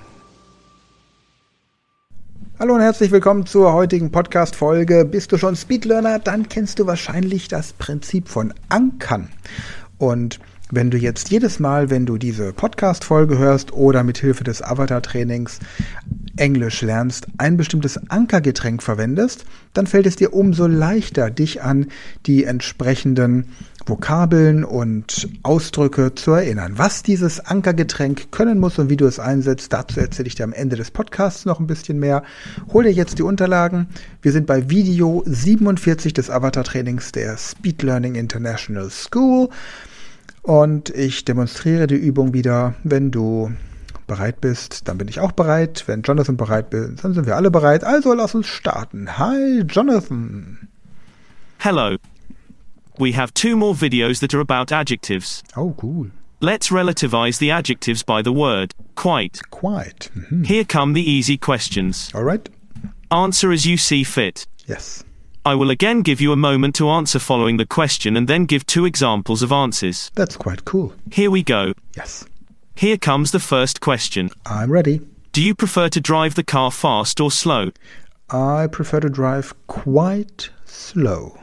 Hallo und herzlich willkommen zur heutigen Podcast-Folge. Bist du schon Speedlearner? Dann kennst du wahrscheinlich das Prinzip von Ankern. Und wenn du jetzt jedes Mal, wenn du diese Podcast-Folge hörst oder mit Hilfe des Avatar-Trainings Englisch lernst, ein bestimmtes Ankergetränk verwendest, dann fällt es dir umso leichter, dich an die entsprechenden Vokabeln und Ausdrücke zu erinnern. Was dieses Ankergetränk können muss und wie du es einsetzt, dazu erzähle ich dir am Ende des Podcasts noch ein bisschen mehr. Hol dir jetzt die Unterlagen. Wir sind bei Video 47 des Avatar-Trainings der Speed Learning International School und ich demonstriere die Übung wieder. Wenn du bereit bist, dann bin ich auch bereit. Wenn Jonathan bereit ist, dann sind wir alle bereit. Also lass uns starten. Hi, Jonathan. Hello. We have 2 more videos that are about adjectives. Oh, cool. Let's relativize the adjectives by the word quite. Quite. Mm-hmm. Here come the easy questions. All right. Answer as you see fit. Yes. I will again give you a moment to answer following the question and then give 2 examples of answers. That's quite cool. Here we go. Yes. Here comes the first question. I'm ready. Do you prefer to drive the car fast or slow? I prefer to drive quite slow.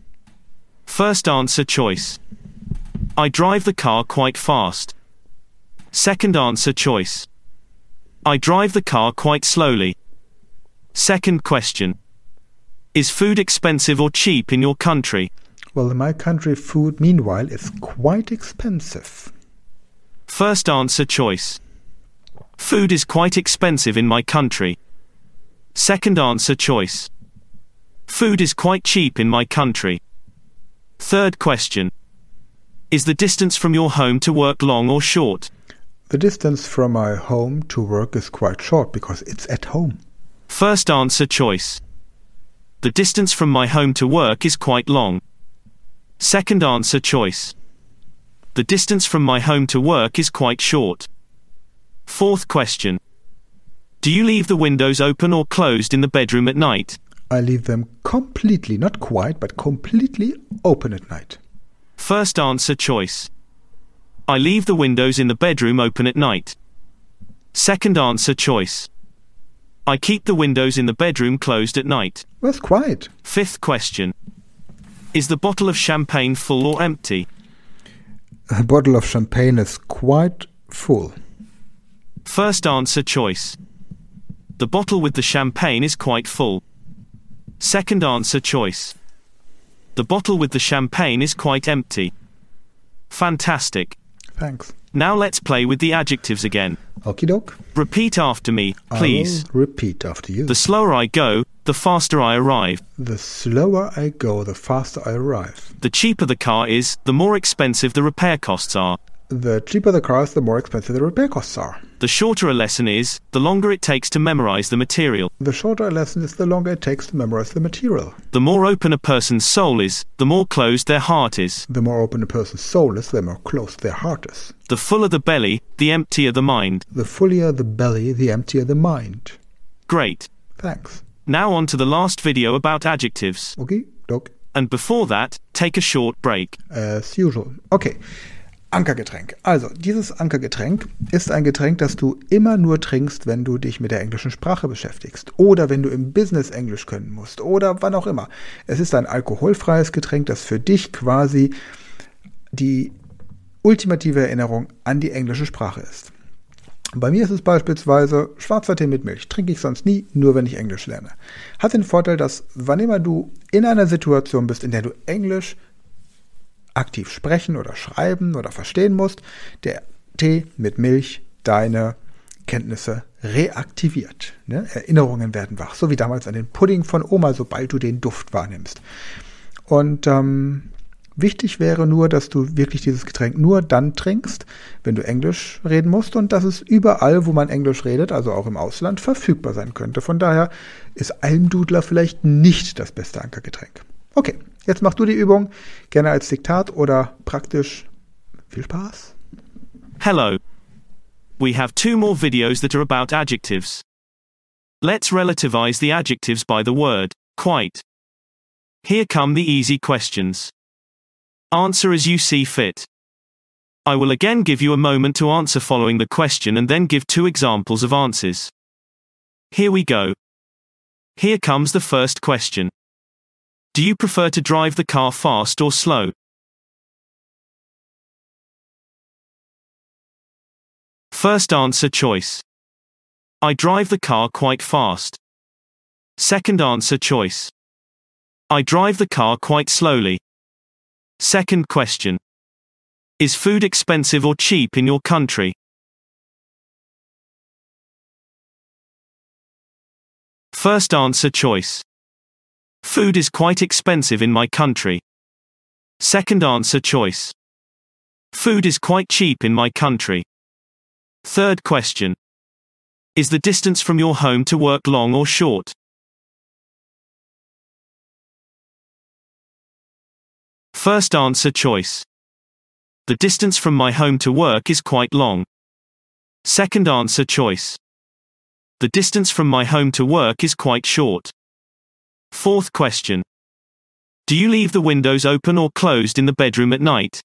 First answer choice. I drive the car quite fast. Second answer choice. I drive the car quite slowly. Second question. Is food expensive or cheap in your country? Well, in my country, food, meanwhile, is quite expensive. First answer choice. Food is quite expensive in my country. Second answer choice. Food is quite cheap in my country. Third question. Is the distance from your home to work long or short? The distance from my home to work is quite short because it's at home. First answer choice. The distance from my home to work is quite long. Second answer choice. The distance from my home to work is quite short. Fourth question. Do you leave the windows open or closed in the bedroom at night? I leave them completely, not quite, but completely open at night. First answer choice. I leave the windows in the bedroom open at night. Second answer choice. I keep the windows in the bedroom closed at night. That's quite. Fifth question. Is the bottle of champagne full or empty? A bottle of champagne is quite full. First answer choice. The bottle with the champagne is quite full. Second answer choice. The bottle with the champagne is quite empty. Fantastic. Thanks. Now let's play with the adjectives again. Okie doke. Repeat after me, please. I will repeat after you. The slower I go, the faster I arrive. The slower I go, the faster I arrive. The cheaper the car is, the more expensive the repair costs are. The cheaper the car is, the more expensive the repair costs are. The shorter a lesson is, the longer it takes to memorize the material. The shorter a lesson is, the longer it takes to memorize the material. The more open a person's soul is, the more closed their heart is. The more open a person's soul is, the more closed their heart is. The fuller the belly, the emptier the mind. The fuller the belly, the emptier the mind. Great. Thanks. Now on to the last video about adjectives. Okay, doke. And before that, take a short break. As usual. Okay. Ankergetränk. Also, dieses Ankergetränk ist ein Getränk, das du immer nur trinkst, wenn du dich mit der englischen Sprache beschäftigst. Oder wenn du im Business Englisch können musst. Oder wann auch immer. Es ist ein alkoholfreies Getränk, das für dich quasi die ultimative Erinnerung an die englische Sprache ist. Bei mir ist es beispielsweise schwarzer Tee mit Milch. Trinke ich sonst nie, nur wenn ich Englisch lerne. Hat den Vorteil, dass wann immer du in einer Situation bist, in der du Englisch aktiv sprechen oder schreiben oder verstehen musst, der Tee mit Milch deine Kenntnisse reaktiviert. Ne? Erinnerungen werden wach, so wie damals an den Pudding von Oma, sobald du den Duft wahrnimmst. Und wichtig wäre nur, dass du wirklich dieses Getränk nur dann trinkst, wenn du Englisch reden musst und dass es überall, wo man Englisch redet, also auch im Ausland, verfügbar sein könnte. Von daher ist Almdudler vielleicht nicht das beste Ankergetränk. Okay, jetzt mach du die Übung, gerne als Diktat oder praktisch. Viel Spaß. Hello. We have 2 more videos that are about adjectives. Let's relativize the adjectives by the word quite. Here come the easy questions. Answer as you see fit. I will again give you a moment to answer following the question and then give 2 examples of answers. Here we go. Here comes the first question. Do you prefer to drive the car fast or slow? First answer choice. I drive the car quite fast. Second answer choice. I drive the car quite slowly. Second question. Is food expensive or cheap in your country? First answer choice. Food is quite expensive in my country. Second answer choice. Food is quite cheap in my country. Third question. Is the distance from your home to work long or short? First answer choice. The distance from my home to work is quite long. Second answer choice. The distance from my home to work is quite short. Fourth question. Do you leave the windows open or closed in the bedroom at night?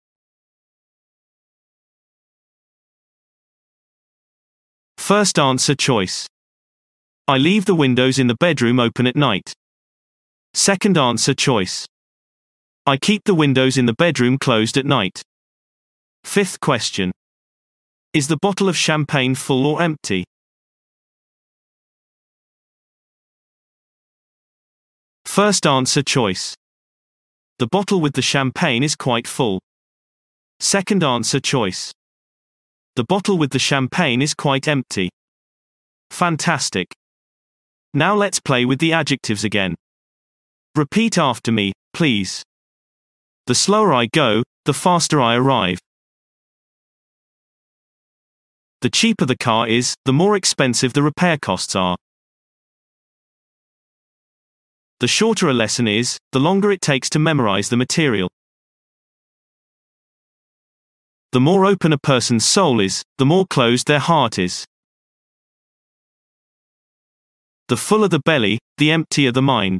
First answer choice. I leave the windows in the bedroom open at night. Second answer choice. I keep the windows in the bedroom closed at night. Fifth question. Is the bottle of champagne full or empty? First answer choice. The bottle with the champagne is quite full. Second answer choice. The bottle with the champagne is quite empty. Fantastic. Now let's play with the adjectives again. Repeat after me, please. The slower I go, the faster I arrive. The cheaper the car is, the more expensive the repair costs are. The shorter a lesson is, the longer it takes to memorize the material. The more open a person's soul is, the more closed their heart is. The fuller the belly, the emptier the mind.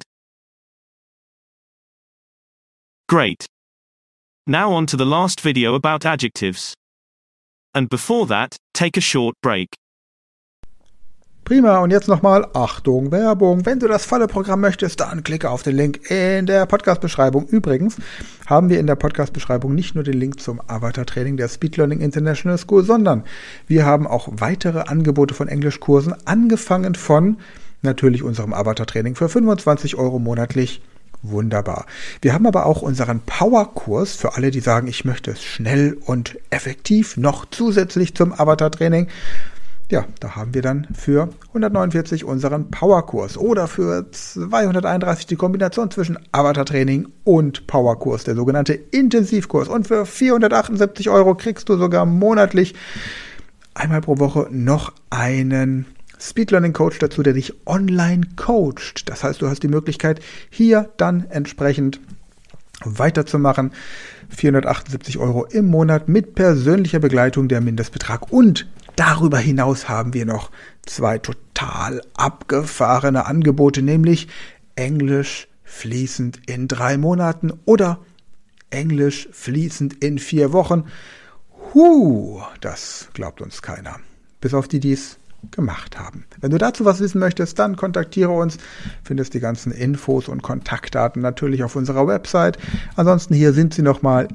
Great. Now on to the last video about adjectives. And before that, take a short break. Prima, und jetzt nochmal Achtung, Werbung. Wenn du das volle Programm möchtest, dann klicke auf den Link in der Podcast-Beschreibung. Übrigens haben wir in der Podcast-Beschreibung nicht nur den Link zum Avatar-Training der Speed Learning International School, sondern wir haben auch weitere Angebote von Englischkursen, angefangen von natürlich unserem Avatar-Training für 25 € monatlich, wunderbar. Wir haben aber auch unseren Powerkurs für alle, die sagen, ich möchte es schnell und effektiv noch zusätzlich zum Avatar-Training. Ja, da haben wir dann für 149 unseren Powerkurs oder für 231 die Kombination zwischen Avatar-Training und Powerkurs, der sogenannte Intensivkurs. Und für 478 € kriegst du sogar monatlich einmal pro Woche noch einen Speed Learning Coach dazu, der dich online coacht. Das heißt, du hast die Möglichkeit, hier dann entsprechend weiterzumachen. 478 € im Monat mit persönlicher Begleitung, der Mindestbetrag. Und darüber hinaus haben wir noch 2 total abgefahrene Angebote, nämlich Englisch fließend in 3 Monaten oder Englisch fließend in 4 Wochen. Das glaubt uns keiner. Bis auf die, die es gemacht haben. Wenn du dazu was wissen möchtest, dann kontaktiere uns. Findest die ganzen Infos und Kontaktdaten natürlich auf unserer Website. Ansonsten hier sind sie nochmal: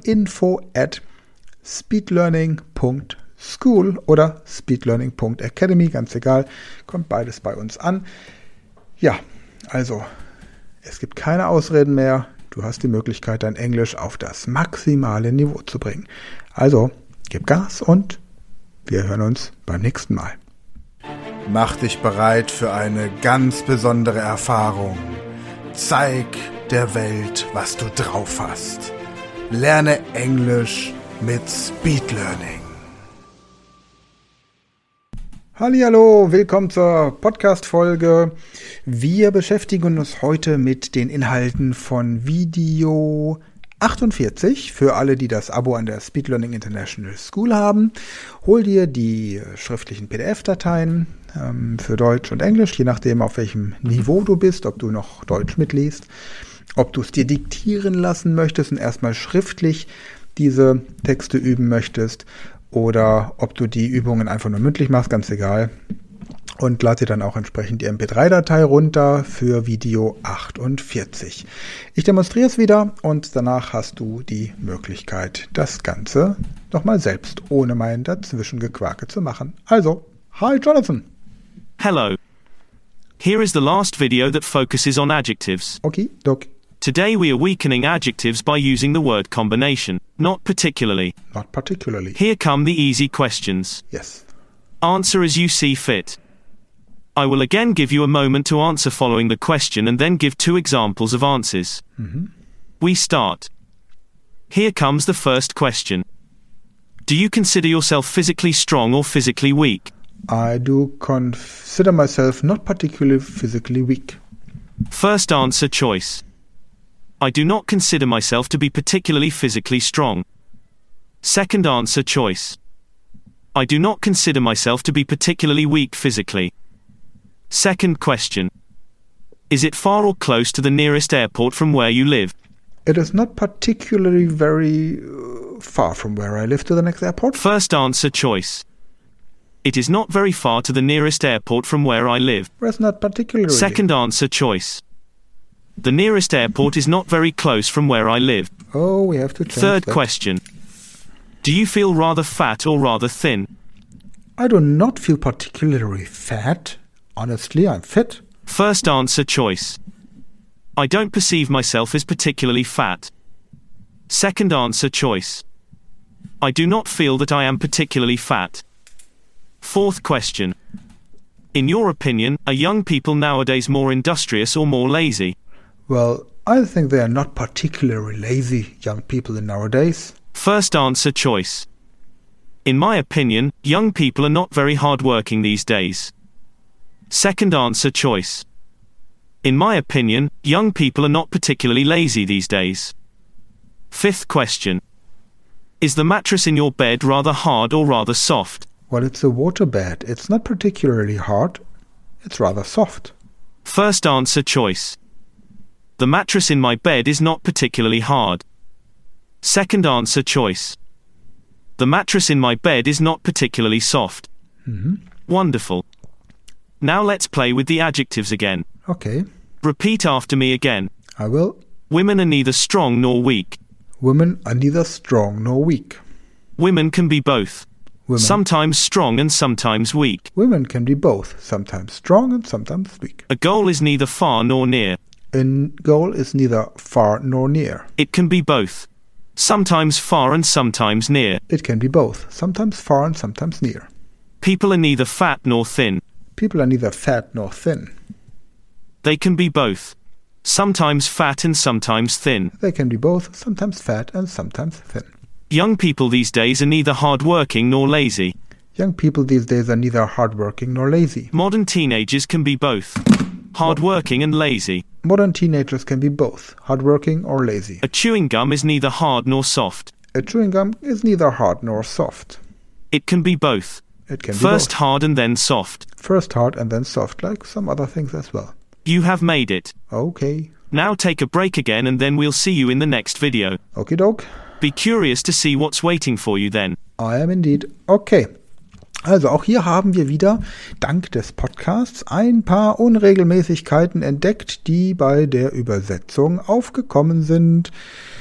info@speedlearning.school oder speedlearning.academy, ganz egal, kommt beides bei uns an. Ja, also es gibt keine Ausreden mehr. Du hast die Möglichkeit, dein Englisch auf das maximale Niveau zu bringen. Also gib Gas und wir hören uns beim nächsten Mal. Mach dich bereit für eine ganz besondere Erfahrung. Zeig der Welt, was du drauf hast. Lerne Englisch mit Speed Learning. Hallihallo, willkommen zur Podcast-Folge. Wir beschäftigen uns heute mit den Inhalten von Video 48 für alle, die das Abo an der Speed Learning International School haben. Hol dir die schriftlichen PDF-Dateien für Deutsch und Englisch, je nachdem, auf welchem Niveau du bist, ob du noch Deutsch mitliest, ob du es dir diktieren lassen möchtest und erstmal schriftlich diese Texte üben möchtest oder ob du die Übungen einfach nur mündlich machst, ganz egal. Und lad dir dann auch entsprechend die MP3-Datei runter für Video 48. Ich demonstriere es wieder und danach hast du die Möglichkeit, das Ganze nochmal selbst ohne mein Dazwischengequake zu machen. Also, hi Jonathan. Hello. Here is the last video that focuses on adjectives. Okay, doc. Today we are weakening adjectives by using the word combination, not particularly. Not particularly. Here come the easy questions. Yes. Answer as you see fit. I will again give you a moment to answer following the question and then give 2 examples of answers. We start. Here comes the first question. Do you consider yourself physically strong or physically weak? I do consider myself not particularly physically weak. First answer choice. I do not consider myself to be particularly physically strong. Second answer choice. I do not consider myself to be particularly weak physically. Second question. Is it far or close to the nearest airport from where you live? It is not particularly very far from where I live to the next airport. First answer choice. It is not very far to the nearest airport from where I live. It's not particularly. Second answer choice. The nearest airport is not very close from where I live. Oh, we have to change Third that. question. Do you feel rather fat or rather thin? I do not feel particularly fat. Honestly, I'm fit. First answer choice. I don't perceive myself as particularly fat. Second answer choice. I do not feel that I am particularly fat. Fourth question. In your opinion, are young people nowadays more industrious or more lazy? Well, I think they are not particularly lazy, young people in nowadays. First answer choice. In my opinion, young people are not very hardworking these days. Second answer choice. In my opinion, young people are not particularly lazy these days. Fifth question. Is the mattress in your bed rather hard or rather soft? Well, it's a water bed. It's not particularly hard. It's rather soft. First answer choice. The mattress in my bed is not particularly hard. Second answer choice. The mattress in my bed is not particularly soft. Wonderful. Now let's play with the adjectives again. Okay, Repeat after me again. I will. Women are neither strong nor weak. Women are neither strong nor weak. Women can be both. Women, Sometimes strong and sometimes weak. women can be both, sometimes strong and sometimes weak. A goal is neither far nor near. A goal is neither far nor near. It can be both. Sometimes far and sometimes near. It can be both, sometimes far and sometimes near. People are neither fat nor thin. People are neither fat nor thin. They can be both. Sometimes fat and sometimes thin. They can be both, sometimes fat and sometimes thin. Young people these days are neither hard-working nor lazy. Young people these days are neither hardworking nor lazy. Modern teenagers can be both. Hardworking and lazy. Modern teenagers can be both, hardworking or lazy. A chewing gum is neither hard nor soft. A chewing gum is neither hard nor soft. It can be both. It can First be both. hard and then soft. First hard and then soft, like some other things as well. You have made it. Okay. Now take a break again and then we'll see you in the next video. Okie doke. Be curious to see what's waiting for you then. I am indeed. Okay. Also auch hier haben wir wieder, dank des Podcasts, ein paar Unregelmäßigkeiten entdeckt, die bei der Übersetzung aufgekommen sind.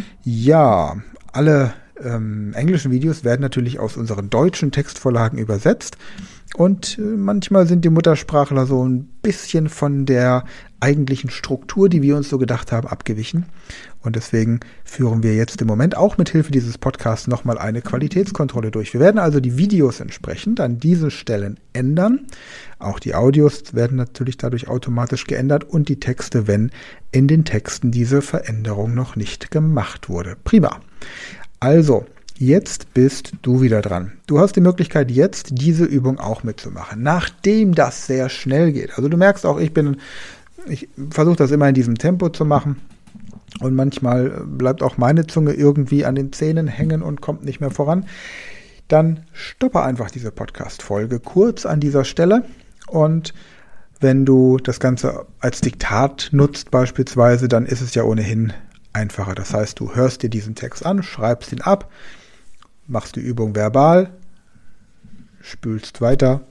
Ja, alle englischen Videos werden natürlich aus unseren deutschen Textvorlagen übersetzt und manchmal sind die Muttersprachler so ein bisschen von der eigentlichen Struktur, die wir uns so gedacht haben, abgewichen. Und deswegen führen wir jetzt im Moment auch mit Hilfe dieses Podcasts nochmal eine Qualitätskontrolle durch. Wir werden also die Videos entsprechend an diesen Stellen ändern. Auch die Audios werden natürlich dadurch automatisch geändert und die Texte, wenn in den Texten diese Veränderung noch nicht gemacht wurde. Prima. Also, jetzt bist du wieder dran. Du hast die Möglichkeit, jetzt diese Übung auch mitzumachen, nachdem das sehr schnell geht. Also du merkst auch, ich versuche das immer in diesem Tempo zu machen und manchmal bleibt auch meine Zunge irgendwie an den Zähnen hängen und kommt nicht mehr voran. Dann stoppe einfach diese Podcast-Folge kurz an dieser Stelle und wenn du das Ganze als Diktat nutzt beispielsweise, dann ist es ja ohnehin einfacher. Das heißt, du hörst dir diesen Text an, schreibst ihn ab, machst die Übung verbal, spülst weiter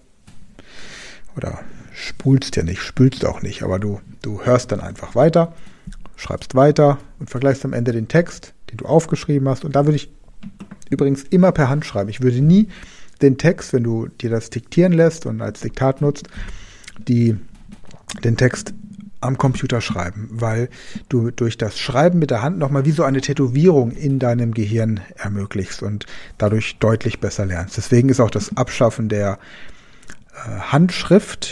oder spulst ja nicht, spülst auch nicht, aber du hörst dann einfach weiter, schreibst weiter und vergleichst am Ende den Text, den du aufgeschrieben hast. Und da würde ich übrigens immer per Hand schreiben. Ich würde nie den Text, wenn du dir das diktieren lässt und als Diktat nutzt, den Text am Computer schreiben, weil du durch das Schreiben mit der Hand nochmal wie so eine Tätowierung in deinem Gehirn ermöglichst und dadurch deutlich besser lernst. Deswegen ist auch das Abschaffen der Handschrift,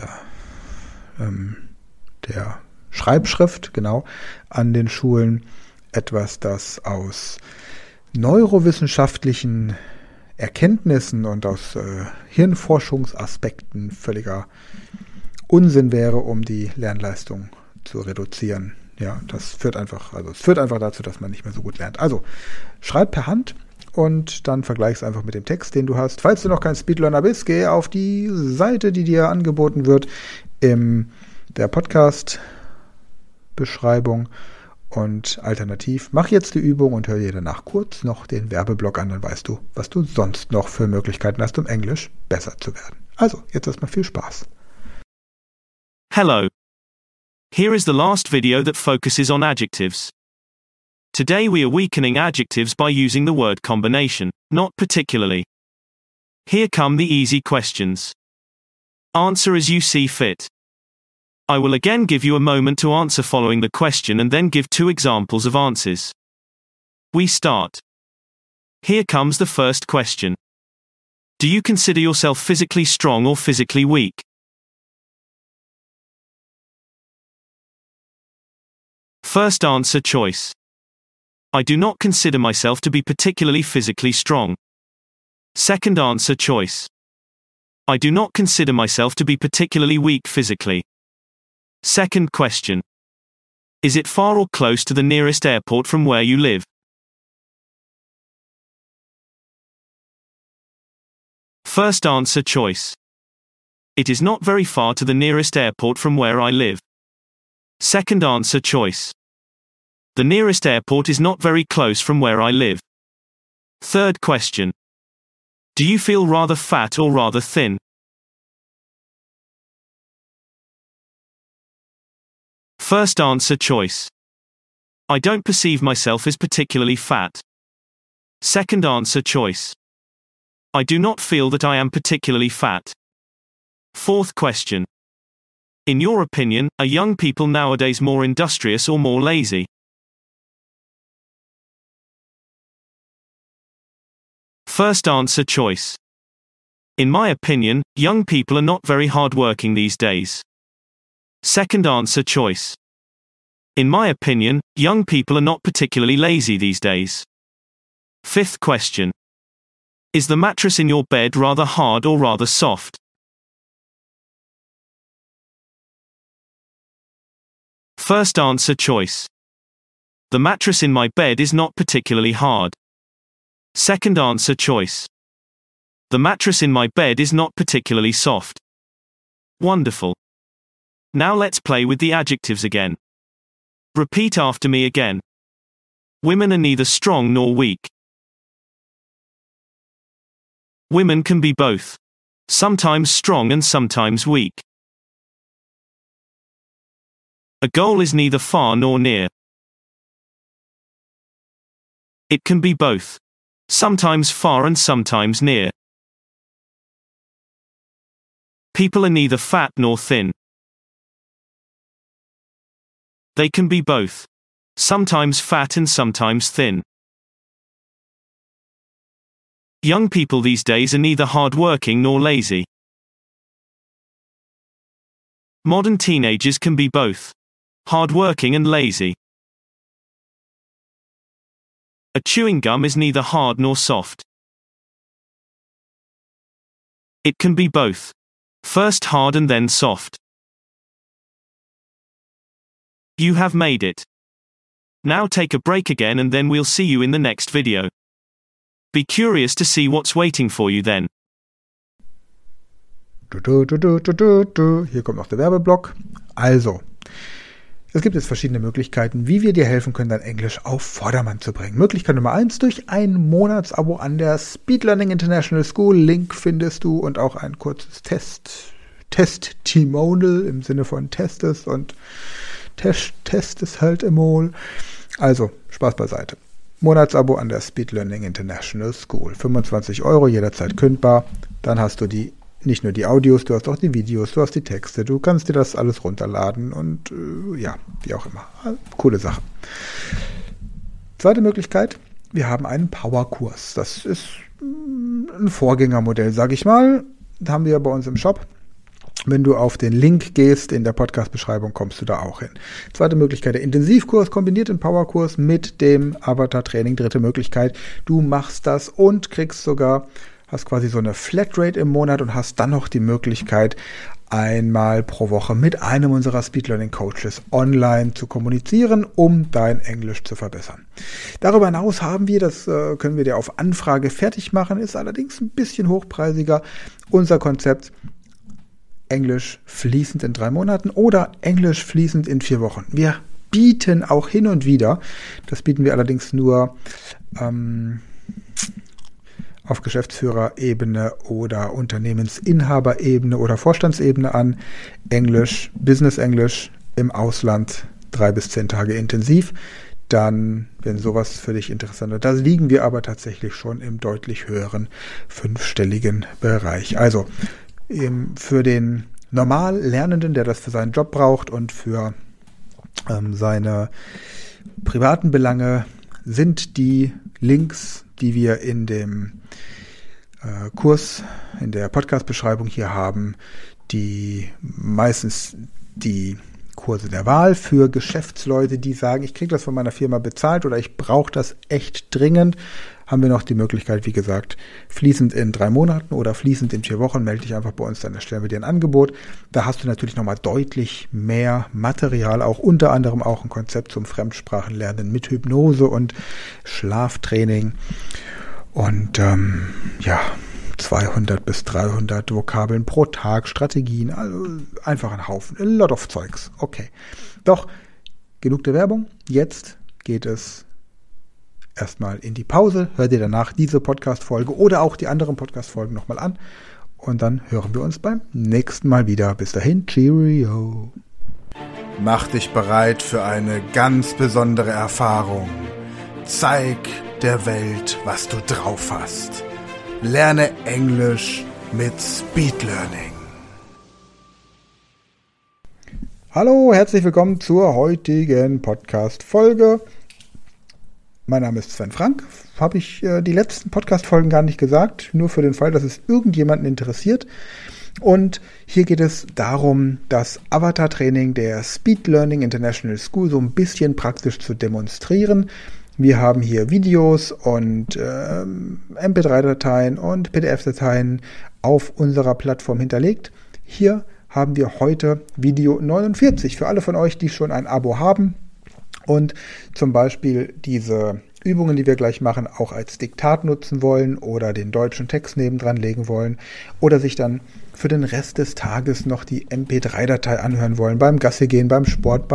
der Schreibschrift, genau, an den Schulen etwas, das aus neurowissenschaftlichen Erkenntnissen und aus Hirnforschungsaspekten völliger Unsinn wäre, um die Lernleistung zu reduzieren. Ja, es führt einfach dazu, dass man nicht mehr so gut lernt. Also, schreib per Hand und dann vergleich es einfach mit dem Text, den du hast. Falls du noch kein Speedlearner bist, geh auf die Seite, die dir angeboten wird in der Podcast-Beschreibung und alternativ mach jetzt die Übung und hör dir danach kurz noch den Werbeblock an, dann weißt du, was du sonst noch für Möglichkeiten hast, um Englisch besser zu werden. Also, jetzt erstmal viel Spaß. Hello. Here is the last video that focuses on adjectives. Today we are weakening adjectives by using the word combination, not particularly. Here come the easy questions. Answer as you see fit. I will again give you a moment to answer following the question and then give 2 examples of answers. We start. Here comes the first question. Do you consider yourself physically strong or physically weak? First answer choice. I do not consider myself to be particularly physically strong. Second answer choice. I do not consider myself to be particularly weak physically. Second question. Is it far or close to the nearest airport from where you live? First answer choice. It is not very far to the nearest airport from where I live. Second answer choice. The nearest airport is not very close from where I live. Third question. Do you feel rather fat or rather thin? First answer choice. I don't perceive myself as particularly fat. Second answer choice. I do not feel that I am particularly fat. Fourth question. In your opinion, are young people nowadays more industrious or more lazy? First answer choice. In my opinion, young people are not very hardworking these days. Second answer choice. In my opinion, young people are not particularly lazy these days. Fifth question. Is the mattress in your bed rather hard or rather soft? First answer choice. The mattress in my bed is not particularly hard. Second answer choice. The mattress in my bed is not particularly soft. Wonderful. Now let's play with the adjectives again. Repeat after me again. Women are neither strong nor weak. Women can be both. Sometimes strong and sometimes weak. A goal is neither far nor near. It can be both. Sometimes far and sometimes near. People are neither fat nor thin. They can be both. Sometimes fat and sometimes thin. Young people these days are neither hardworking nor lazy. Modern teenagers can be both. Hardworking and lazy. A chewing gum is neither hard nor soft. It can be both. First hard and then soft. You have made it. Now take a break again and then we'll see you in the next video. Be curious to see what's waiting for you then. Hier kommt noch der Werbeblock. Also, es gibt jetzt verschiedene Möglichkeiten, wie wir dir helfen können, dein Englisch auf Vordermann zu bringen. Möglichkeit Nummer 1, durch ein Monatsabo an der Speed Learning International School. Link findest du und auch ein kurzes Testimonial im Sinne von Testes und Testes halt immer. Also, Spaß beiseite. Monatsabo an der Speed Learning International School. 25 €, jederzeit kündbar. Dann hast du nicht nur die Audios, du hast auch die Videos, du hast die Texte, du kannst dir das alles runterladen und ja, wie auch immer. Coole Sache. Zweite Möglichkeit, wir haben einen Powerkurs. Das ist ein Vorgängermodell, sage ich mal. Das haben wir bei uns im Shop. Wenn du auf den Link gehst in der Podcast-Beschreibung, kommst du da auch hin. Zweite Möglichkeit, der Intensivkurs kombiniert den Powerkurs mit dem Avatar-Training. Dritte Möglichkeit, du machst das und hast quasi so eine Flatrate im Monat und hast dann noch die Möglichkeit, einmal pro Woche mit einem unserer Speed Learning Coaches online zu kommunizieren, um dein Englisch zu verbessern. Darüber hinaus haben wir, das können wir dir auf Anfrage fertig machen, ist allerdings ein bisschen hochpreisiger, unser Konzept Englisch fließend in 3 Monaten oder Englisch fließend in 4 Wochen. Wir bieten auch hin und wieder, das bieten wir allerdings nur auf Geschäftsführerebene oder Unternehmensinhaberebene oder Vorstandsebene an, Englisch, Business Englisch im Ausland, 3 bis 10 Tage intensiv. Dann, wenn sowas für dich interessant wird, da liegen wir aber tatsächlich schon im deutlich höheren 5-stelligen Bereich. Also für den normal Lernenden, der das für seinen Job braucht und für seine privaten Belange, sind die Links, die wir in dem Kurs, in der Podcast-Beschreibung hier haben, meistens die Kurse der Wahl für Geschäftsleute, die sagen, ich kriege das von meiner Firma bezahlt oder ich brauche das echt dringend. Haben wir noch die Möglichkeit, wie gesagt, fließend in 3 Monaten oder fließend in 4 Wochen, melde dich einfach bei uns, dann erstellen wir dir ein Angebot. Da hast du natürlich nochmal deutlich mehr Material, auch unter anderem auch ein Konzept zum Fremdsprachenlernen mit Hypnose und Schlaftraining und 200 bis 300 Vokabeln pro Tag, Strategien, also einfach ein Haufen, a lot of Zeugs. Okay, doch, genug der Werbung, jetzt geht es erstmal in die Pause, hör dir danach diese Podcast-Folge oder auch die anderen Podcast-Folgen nochmal an und dann hören wir uns beim nächsten Mal wieder. Bis dahin, Cheerio. Mach dich bereit für eine ganz besondere Erfahrung. Zeig der Welt, was du drauf hast. Lerne Englisch mit Speed Learning. Hallo, herzlich willkommen zur heutigen Podcast-Folge. Mein Name ist Sven Frank. Habe ich die letzten Podcast-Folgen gar nicht gesagt, nur für den Fall, dass es irgendjemanden interessiert. Und hier geht es darum, das Avatar-Training der Speed Learning International School so ein bisschen praktisch zu demonstrieren. Wir haben hier Videos und MP3-Dateien und PDF-Dateien auf unserer Plattform hinterlegt. Hier haben wir heute Video 49 für alle von euch, die schon ein Abo haben und zum Beispiel diese Übungen, die wir gleich machen, auch als Diktat nutzen wollen oder den deutschen Text nebendran legen wollen oder sich dann für den Rest des Tages noch die MP3-Datei anhören wollen, beim Gassi gehen, beim Sport,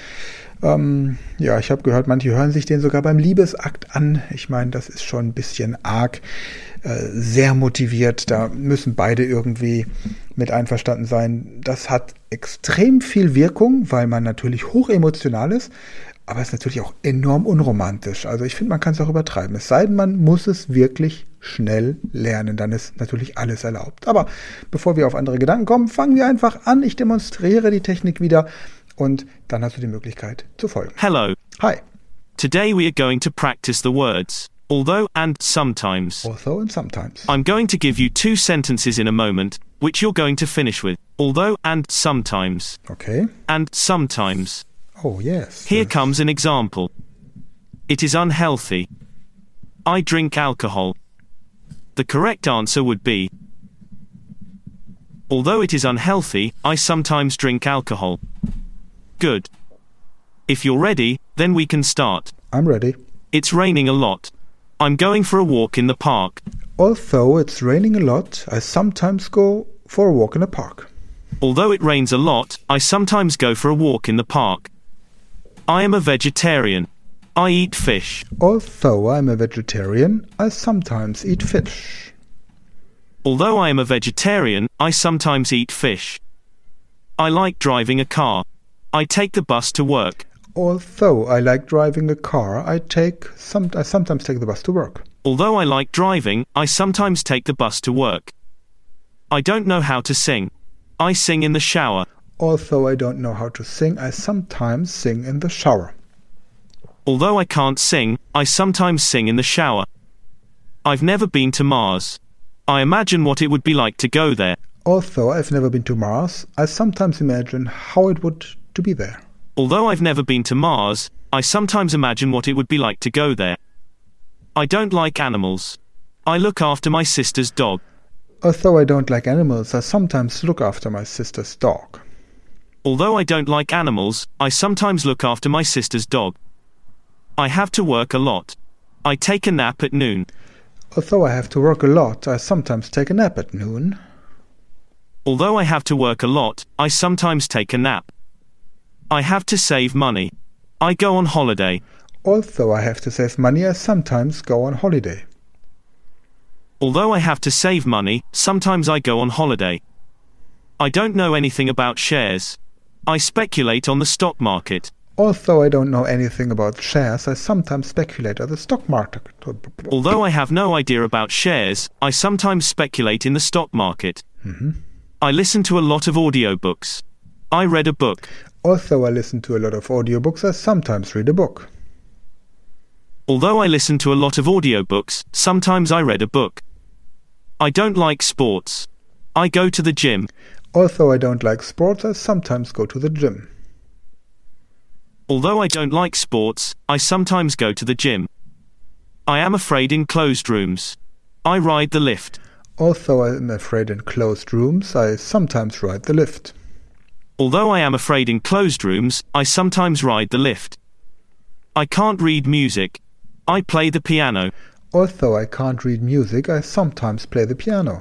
ich habe gehört, manche hören sich den sogar beim Liebesakt an. Ich meine, das ist schon ein bisschen arg, sehr motiviert. Da müssen beide irgendwie mit einverstanden sein. Das hat extrem viel Wirkung, weil man natürlich hochemotional ist, aber es ist natürlich auch enorm unromantisch. Also ich finde, man kann es auch übertreiben. Es sei denn, man muss es wirklich schnell lernen. Dann ist natürlich alles erlaubt. Aber bevor wir auf andere Gedanken kommen, fangen wir einfach an. Ich demonstriere die Technik wieder. Und dann hast du die Möglichkeit zu folgen. Hello. Hi. Today we are going to practice the words although and sometimes. Although and sometimes. I'm going to give you 2 sentences in a moment, which you're going to finish with although and sometimes. Okay. And sometimes. Oh, yes. Here comes an example. It is unhealthy. I drink alcohol. The correct answer would be although it is unhealthy, I sometimes drink alcohol. Good. If you're ready, then we can start. I'm ready. It's raining a lot. I'm going for a walk in the park. Although it's raining a lot, I sometimes go for a walk in the park. Although it rains a lot, I sometimes go for a walk in the park. I am a vegetarian. I eat fish. Although I'm a vegetarian, I sometimes eat fish. Although I am a vegetarian, I sometimes eat fish. I like driving a car. I take the bus to work. Although I like driving a car, I sometimes take the bus to work. Although I like driving, I sometimes take the bus to work. I don't know how to sing. I sing in the shower. Although I don't know how to sing, I sometimes sing in the shower. Although I can't sing, I sometimes sing in the shower. I've never been to Mars. I imagine what it would be like to go there. Although I've never been to Mars, I sometimes imagine how it would to be there. Although I've never been to Mars, I sometimes imagine what it would be like to go there. I don't like animals. I look after my sister's dog. Although I don't like animals, I sometimes look after my sister's dog. Although I don't like animals, I sometimes look after my sister's dog. I have to work a lot. I take a nap at noon. Although I have to work a lot, I sometimes take a nap at noon. Although I have to work a lot, I sometimes take a nap. I have to save money. I go on holiday. Although I have to save money, I sometimes go on holiday. Although I have to save money, sometimes I go on holiday. I don't know anything about shares. I speculate on the stock market. Although I don't know anything about shares, I sometimes speculate on the stock market. Although I have no idea about shares, I sometimes speculate in the stock market. I listen to a lot of audiobooks. I read a book. Although I listen to a lot of audiobooks, I sometimes read a book. Although I listen to a lot of audiobooks, sometimes I read a book. I don't like sports. I go to the gym. Although I don't like sports, I sometimes go to the gym. Although I don't like sports, I sometimes go to the gym. I am afraid in closed rooms. I ride the lift. Although I am afraid in closed rooms, I sometimes ride the lift. Although I am afraid in closed rooms, I sometimes ride the lift. I can't read music. I play the piano. Although I can't read music, I sometimes play the piano.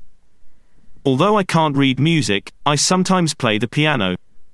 Although I can't read music, I sometimes play the piano.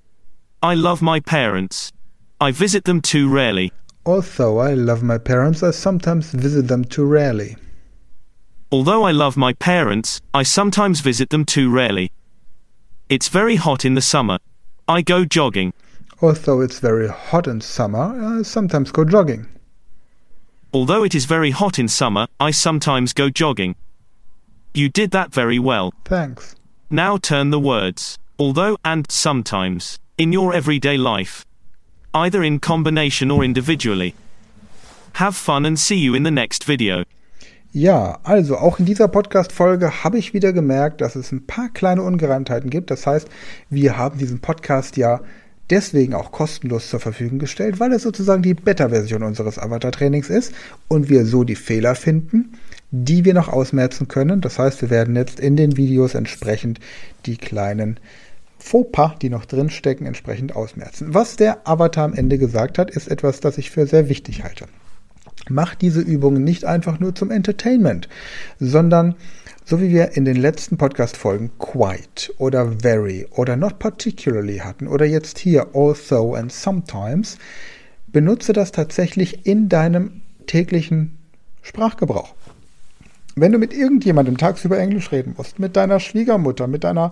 I love my parents. I visit them too rarely. Although I love my parents, I sometimes visit them too rarely. Although I love my parents, I sometimes visit them too rarely. It's very hot in the summer. I go jogging. Although it's very hot in summer, I sometimes go jogging. Although it is very hot in summer, I sometimes go jogging. You did that very well. Thanks. Now turn the words although and sometimes in your everyday life, either in combination or individually. Have fun and see you in the next video. Ja, also auch in dieser Podcast-Folge habe ich wieder gemerkt, dass es ein paar kleine Ungereimtheiten gibt. Das heißt, wir haben diesen Podcast ja deswegen auch kostenlos zur Verfügung gestellt, weil es sozusagen die Beta-Version unseres Avatar-Trainings ist und wir so die Fehler finden, die wir noch ausmerzen können. Das heißt, wir werden jetzt in den Videos entsprechend die kleinen Fauxpas, die noch drinstecken, entsprechend ausmerzen. Was der Avatar am Ende gesagt hat, ist etwas, das ich für sehr wichtig halte. Mach diese Übungen nicht einfach nur zum Entertainment, sondern so wie wir in den letzten Podcast-Folgen quite oder very oder not particularly hatten oder jetzt hier also and sometimes, benutze das tatsächlich in deinem täglichen Sprachgebrauch. Wenn du mit irgendjemandem tagsüber Englisch reden musst, mit deiner Schwiegermutter, mit deiner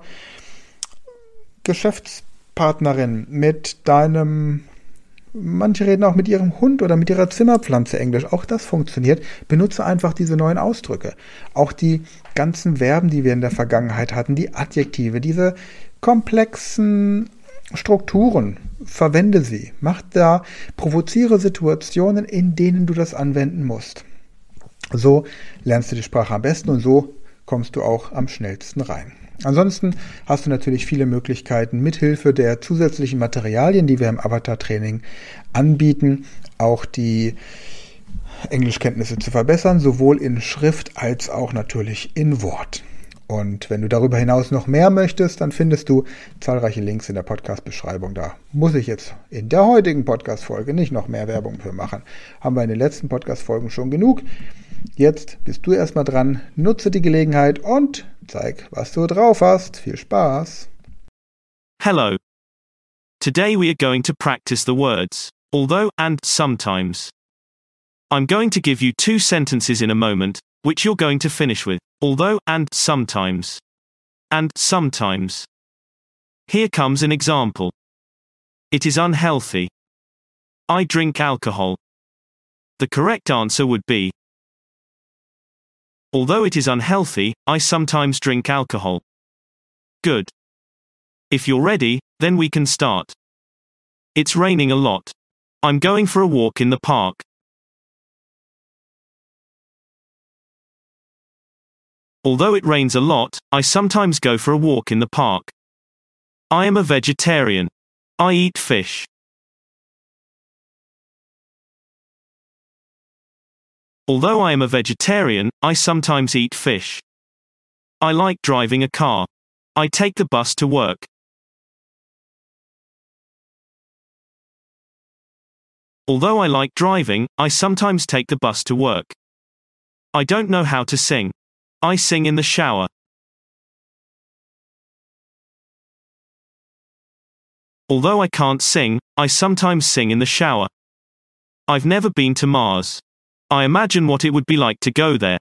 Geschäftspartnerin, mit deinem... Manche reden auch mit ihrem Hund oder mit ihrer Zimmerpflanze Englisch. Auch das funktioniert. Benutze einfach diese neuen Ausdrücke. Auch die ganzen Verben, die wir in der Vergangenheit hatten, die Adjektive, diese komplexen Strukturen, verwende sie. Provoziere Situationen, in denen du das anwenden musst. So lernst du die Sprache am besten und so kommst du auch am schnellsten rein. Ansonsten hast du natürlich viele Möglichkeiten, mithilfe der zusätzlichen Materialien, die wir im Avatar-Training anbieten, auch die Englischkenntnisse zu verbessern, sowohl in Schrift als auch natürlich in Wort. Und wenn du darüber hinaus noch mehr möchtest, dann findest du zahlreiche Links in der Podcast-Beschreibung. Da muss ich jetzt in der heutigen Podcast-Folge nicht noch mehr Werbung für machen. Haben wir in den letzten Podcast-Folgen schon genug. Jetzt bist du erstmal dran, nutze die Gelegenheit und zeig, was du drauf hast. Viel Spaß! Hello. Today we are going to practice the words, although and sometimes. I'm going to give you 2 sentences in a moment, which you're going to finish with, although and sometimes. And sometimes. Here comes an example. It is unhealthy. I drink alcohol. The correct answer would be, although it is unhealthy, I sometimes drink alcohol. Good. If you're ready, then we can start. It's raining a lot. I'm going for a walk in the park. Although it rains a lot, I sometimes go for a walk in the park. I am a vegetarian. I eat fish. Although I am a vegetarian, I sometimes eat fish. I like driving a car. I take the bus to work. Although I like driving, I sometimes take the bus to work. I don't know how to sing. I sing in the shower. Although I can't sing, I sometimes sing in the shower. I've never been to Mars. I imagine what it would be like to go there.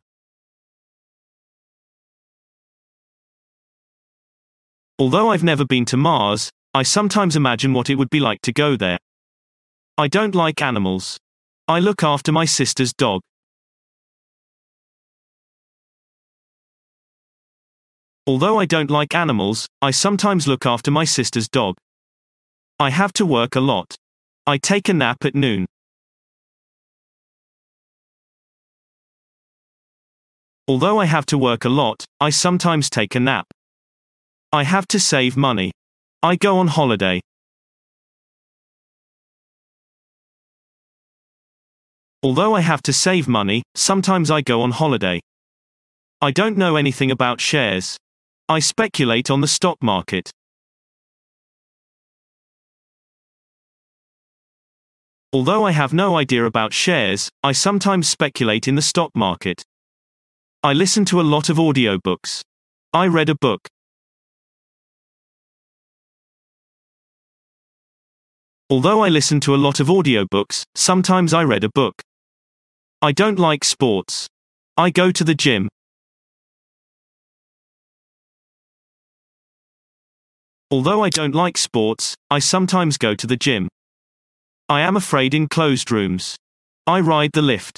Although I've never been to Mars, I sometimes imagine what it would be like to go there. I don't like animals. I look after my sister's dog. Although I don't like animals, I sometimes look after my sister's dog. I have to work a lot. I take a nap at noon. Although I have to work a lot, I sometimes take a nap. I have to save money. I go on holiday. Although I have to save money, sometimes I go on holiday. I don't know anything about shares. I speculate on the stock market. Although I have no idea about shares, I sometimes speculate in the stock market. I listen to a lot of audiobooks. I read a book. Although I listen to a lot of audiobooks, sometimes I read a book. I don't like sports. I go to the gym. Although I don't like sports, I sometimes go to the gym. I am afraid in closed rooms. I ride the lift.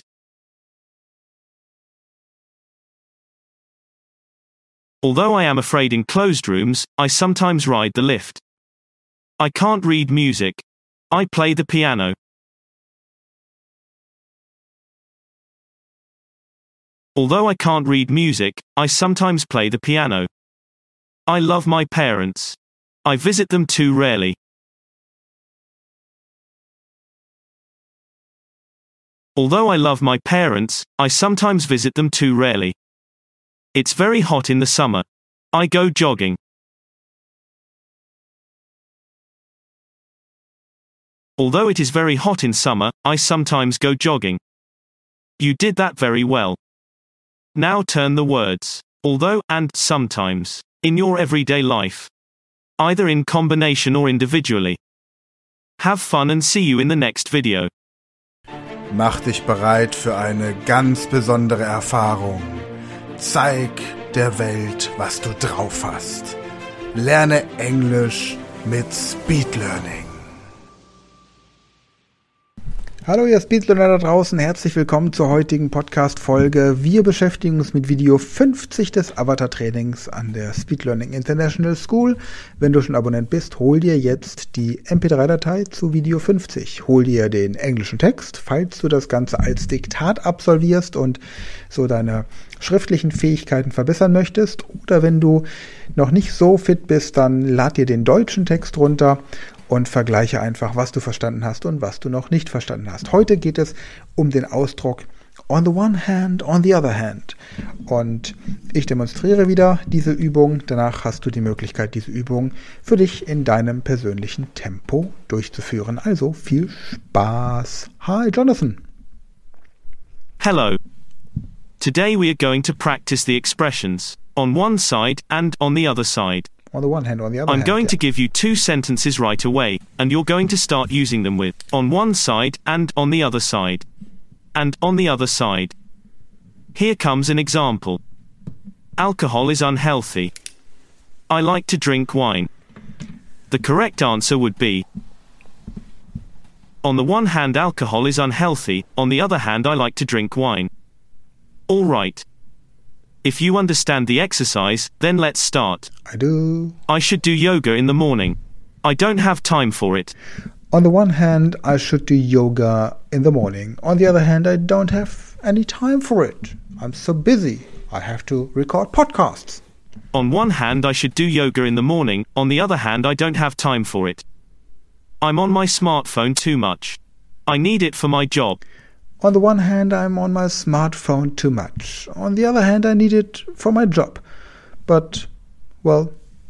Although I am afraid in closed rooms, I sometimes ride the lift. I can't read music. I play the piano. Although I can't read music, I sometimes play the piano. I love my parents. I visit them too rarely. Although I love my parents, I sometimes visit them too rarely. It's very hot in the summer. I go jogging. Although it is very hot in summer, I sometimes go jogging. You did that very well. Now turn the words although and sometimes in your everyday life, either in combination or individually. Have fun and see you in the next video. Mach dich bereit für eine ganz besondere Erfahrung. Zeig der Welt, was du drauf hast. Lerne Englisch mit Speed Learning. Hallo ihr Speedlearner da draußen, herzlich willkommen zur heutigen Podcast-Folge. Wir beschäftigen uns mit Video 50 des Avatar-Trainings an der Speed Learning International School. Wenn du schon Abonnent bist, hol dir jetzt die MP3-Datei zu Video 50. Hol dir den englischen Text, falls du das Ganze als Diktat absolvierst und so deine schriftlichen Fähigkeiten verbessern möchtest. Oder wenn du noch nicht so fit bist, dann lad dir den deutschen Text runter und vergleiche einfach, was du verstanden hast und was du noch nicht verstanden hast. Heute geht es um den Ausdruck on the one hand, on the other hand. Und ich demonstriere wieder diese Übung. Danach hast du die Möglichkeit, diese Übung für dich in deinem persönlichen Tempo durchzuführen. Also viel Spaß. Hi, Jonathan. Hello. Today we are going to practice the expressions on one side and on the other side. On the one hand, on the other hand. I'm going to give you two sentences right away, and you're going to start using them with on one side and on the other side. And on the other side. Here comes an example. Alcohol is unhealthy. I like to drink wine. The correct answer would be on the one hand, alcohol is unhealthy, on the other hand, I like to drink wine. All right. If you understand the exercise, then let's start. I do. I should do yoga in the morning. I don't have time for it. On the one hand, I should do yoga in the morning. On the other hand, I don't have any time for it. I'm so busy. I have to record podcasts. On one hand, I should do yoga in the morning. On the other hand, I don't have time for it. I'm on my smartphone too much. I need it for my job. On the one hand, I'm on my smartphone too much. On the other hand, I need it for my job. But, well,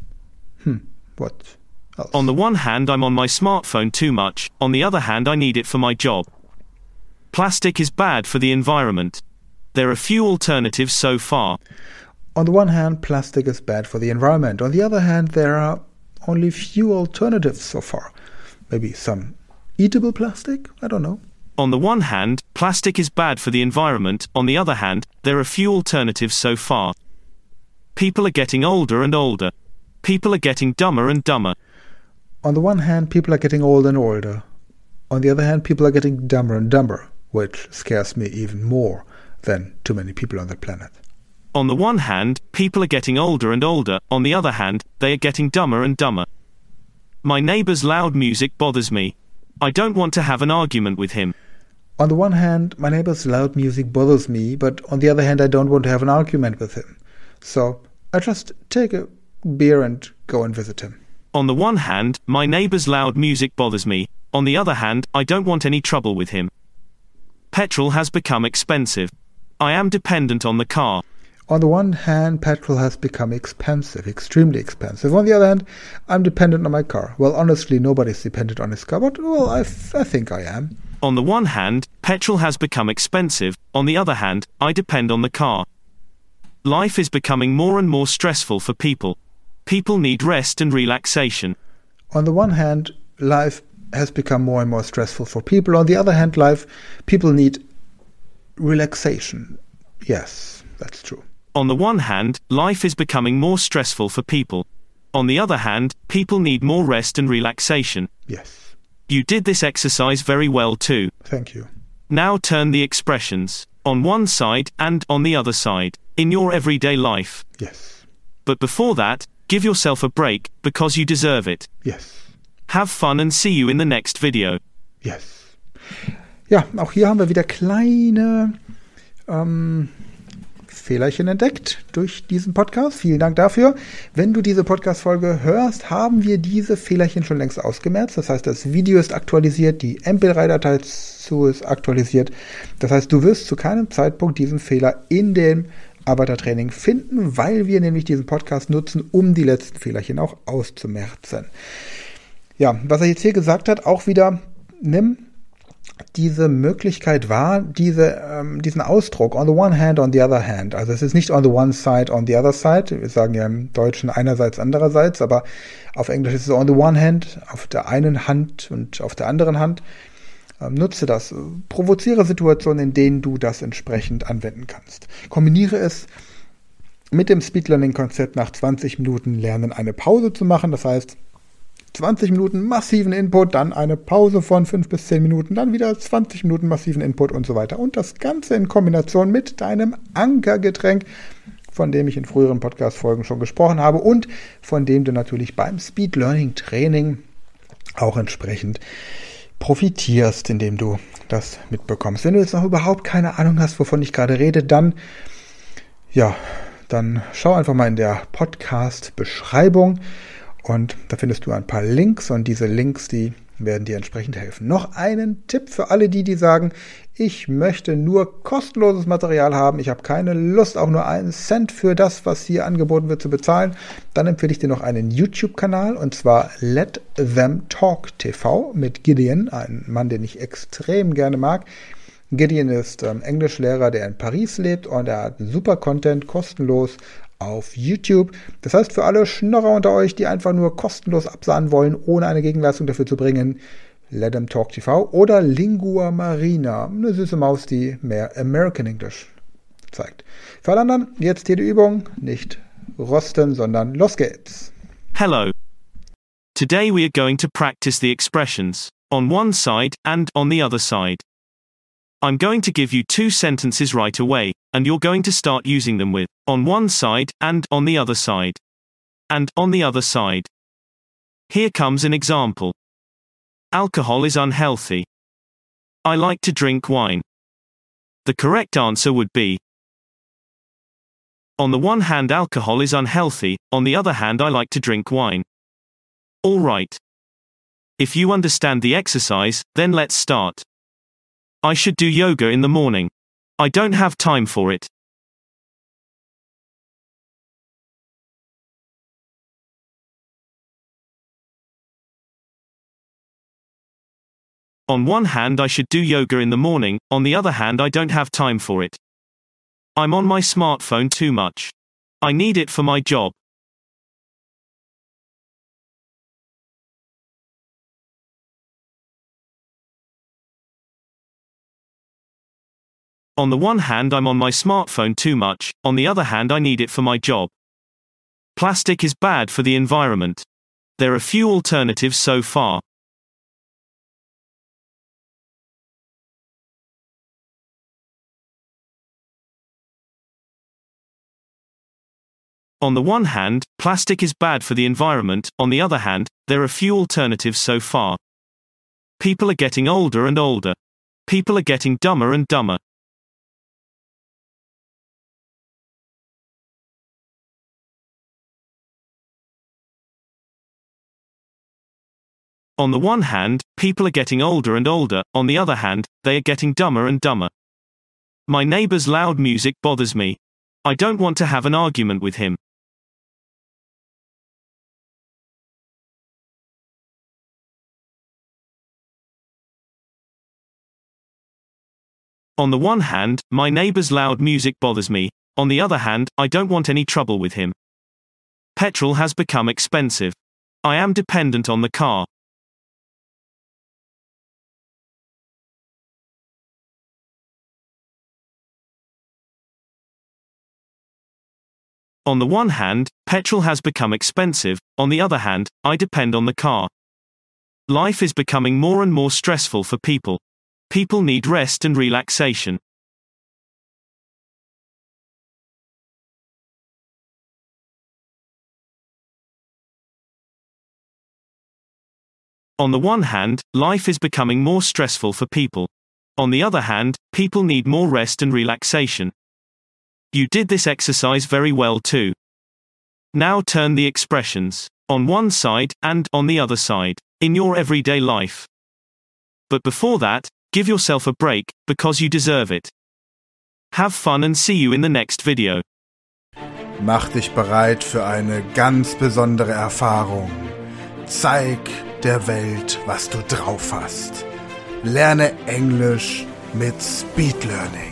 what else? On the one hand, I'm on my smartphone too much. On the other hand, I need it for my job. Plastic is bad for the environment. There are few alternatives so far. On the one hand, plastic is bad for the environment. On the other hand, there are only few alternatives so far. Maybe some eatable plastic? I don't know. On the one hand, plastic is bad for the environment. On the other hand, there are few alternatives so far. People are getting older and older. People are getting dumber and dumber. On the one hand, people are getting older and older. On the other hand, people are getting dumber and dumber, which scares me even more than too many people on the planet. On the one hand, people are getting older and older. On the other hand, they are getting dumber and dumber. My neighbor's loud music bothers me. I don't want to have an argument with him. On the one hand, my neighbor's loud music bothers me, but on the other hand, I don't want to have an argument with him. So I just take a beer and go and visit him. On the one hand, my neighbor's loud music bothers me. On the other hand, I don't want any trouble with him. Petrol has become expensive. I am dependent on the car. On the one hand, petrol has become expensive, extremely expensive. On the other hand, I'm dependent on my car. Well, honestly, nobody's dependent on his car, but, well, I think I am. On the one hand, petrol has become expensive. On the other hand, I depend on the car. Life is becoming more and more stressful for people. People need rest and relaxation. On the one hand, life has become more and more stressful for people. On the other hand, people need relaxation. Yes, that's true. On the one hand, life is becoming more stressful for people. On the other hand, people need more rest and relaxation. Yes. You did this exercise very well too. Thank you. Now turn the expressions on one side and on the other side in your everyday life. Yes. But before that, give yourself a break because you deserve it. Yes. Have fun and see you in the next video. Yes. Ja, auch hier haben wir wieder kleine Fehlerchen entdeckt durch diesen Podcast. Vielen Dank dafür. Wenn du diese Podcast-Folge hörst, haben wir diese Fehlerchen schon längst ausgemerzt. Das heißt, das Video ist aktualisiert, die MP3-Datei ist aktualisiert. Das heißt, du wirst zu keinem Zeitpunkt diesen Fehler in dem Arbeitertraining finden, weil wir nämlich diesen Podcast nutzen, um die letzten Fehlerchen auch auszumerzen. Ja, was er jetzt hier gesagt hat, auch wieder, nimm diese Möglichkeit wahr, diesen Ausdruck on the one hand, on the other hand. Also es ist nicht on the one side, on the other side. Wir sagen ja im Deutschen einerseits, andererseits, aber auf Englisch ist es on the one hand, auf der einen Hand und auf der anderen Hand. Nutze das. Provoziere Situationen, in denen du das entsprechend anwenden kannst. Kombiniere es mit dem Speed Learning Konzept, nach 20 Minuten Lernen eine Pause zu machen. Das heißt, 20 Minuten massiven Input, dann eine Pause von 5 bis 10 Minuten, dann wieder 20 Minuten massiven Input und so weiter. Und das Ganze in Kombination mit deinem Ankergetränk, von dem ich in früheren Podcast-Folgen schon gesprochen habe und von dem du natürlich beim Speed Learning Training auch entsprechend profitierst, indem du das mitbekommst. Wenn du jetzt noch überhaupt keine Ahnung hast, wovon ich gerade rede, dann schau einfach mal in der Podcast-Beschreibung. Und da findest du ein paar Links und diese Links, die werden dir entsprechend helfen. Noch einen Tipp für alle die sagen, ich möchte nur kostenloses Material haben, ich habe keine Lust, auch nur einen Cent für das, was hier angeboten wird, zu bezahlen. Dann empfehle ich dir noch einen YouTube-Kanal und zwar Let Them Talk TV mit Gideon, ein Mann, den ich extrem gerne mag. Gideon ist Englischlehrer, der in Paris lebt und er hat super Content, kostenlos auf YouTube. Das heißt, für alle Schnorrer unter euch, die einfach nur kostenlos absahnen wollen, ohne eine Gegenleistung dafür zu bringen, Let Them Talk TV oder Lingua Marina, eine süße Maus, die mehr American English zeigt. Für alle anderen, jetzt hier die Übung, nicht rosten, sondern los geht's. Hello. Today we are going to practice the expressions on one side and on the other side. I'm going to give you 2 sentences right away, and you're going to start using them with on one side and on the other side. And on the other side. Here comes an example. Alcohol is unhealthy. I like to drink wine. The correct answer would be: on the one hand, alcohol is unhealthy, on the other hand, I like to drink wine. All right. If you understand the exercise, then let's start. I should do yoga in the morning. I don't have time for it. On one hand, I should do yoga in the morning, on the other hand, I don't have time for it. I'm on my smartphone too much. I need it for my job. On the one hand, I'm on my smartphone too much, on the other hand, I need it for my job. Plastic is bad for the environment. There are few alternatives so far. On the one hand, plastic is bad for the environment, on the other hand, there are few alternatives so far. People are getting older and older. People are getting dumber and dumber. On the one hand, people are getting older and older, on the other hand, they are getting dumber and dumber. My neighbor's loud music bothers me. I don't want to have an argument with him. On the one hand, my neighbor's loud music bothers me, on the other hand, I don't want any trouble with him. Petrol has become expensive. I am dependent on the car. On the one hand, petrol has become expensive, on the other hand, I depend on the car. Life is becoming more and more stressful for people. People need rest and relaxation. On the one hand, life is becoming more stressful for people. On the other hand, people need more rest and relaxation. You did this exercise very well too. Now turn the expressions on one side and on the other side in your everyday life. But before that, give yourself a break, because you deserve it. Have fun and see you in the next video. Mach dich bereit für eine ganz besondere Erfahrung. Zeig der Welt, was du drauf hast. Lerne Englisch mit Speed Learning.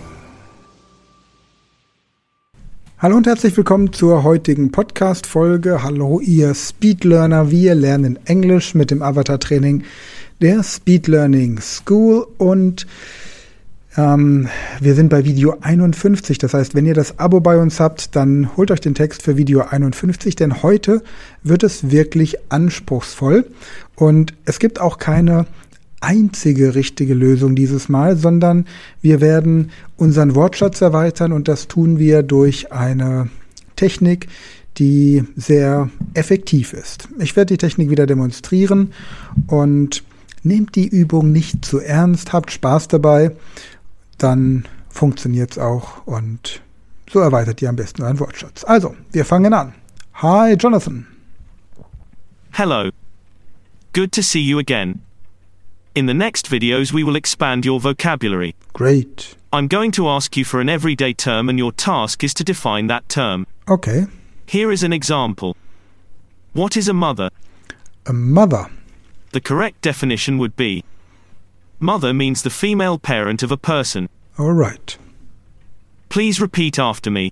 Hallo und herzlich willkommen zur heutigen Podcast-Folge. Hallo ihr Speedlearner, wir lernen Englisch mit dem Avatar-Training der Speed Learning School und wir sind bei Video 51. Das heißt, wenn ihr das Abo bei uns habt, dann holt euch den Text für Video 51, denn heute wird es wirklich anspruchsvoll und es gibt auch keine einzige richtige Lösung dieses Mal, sondern wir werden unseren Wortschatz erweitern und das tun wir durch eine Technik, die sehr effektiv ist. Ich werde die Technik wieder demonstrieren und nehmt die Übung nicht zu ernst, habt Spaß dabei, dann funktioniert's auch und so erweitert ihr am besten euren Wortschatz. Also, wir fangen an. Hi, Jonathan. Hello. Good to see you again. In the next videos we will expand your vocabulary. Great. I'm going to ask you for an everyday term and your task is to define that term. Okay. Here is an example. What is a mother? A mother. The correct definition would be: mother means the female parent of a person. All right. Please repeat after me.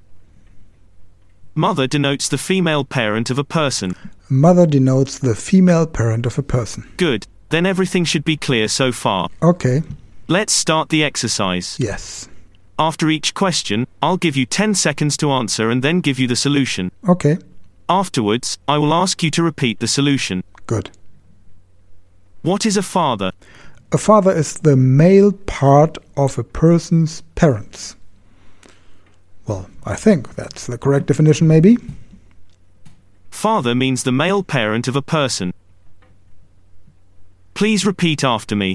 Mother denotes the female parent of a person. Mother denotes the female parent of a person. Good. Then everything should be clear so far. Okay. Let's start the exercise. Yes. After each question, I'll give you 10 seconds to answer and then give you the solution. Okay. Afterwards, I will ask you to repeat the solution. Good. What is a father? A father is the male part of a person's parents. Well, I think that's the correct definition, maybe. Father means the male parent of a person. Please repeat after me.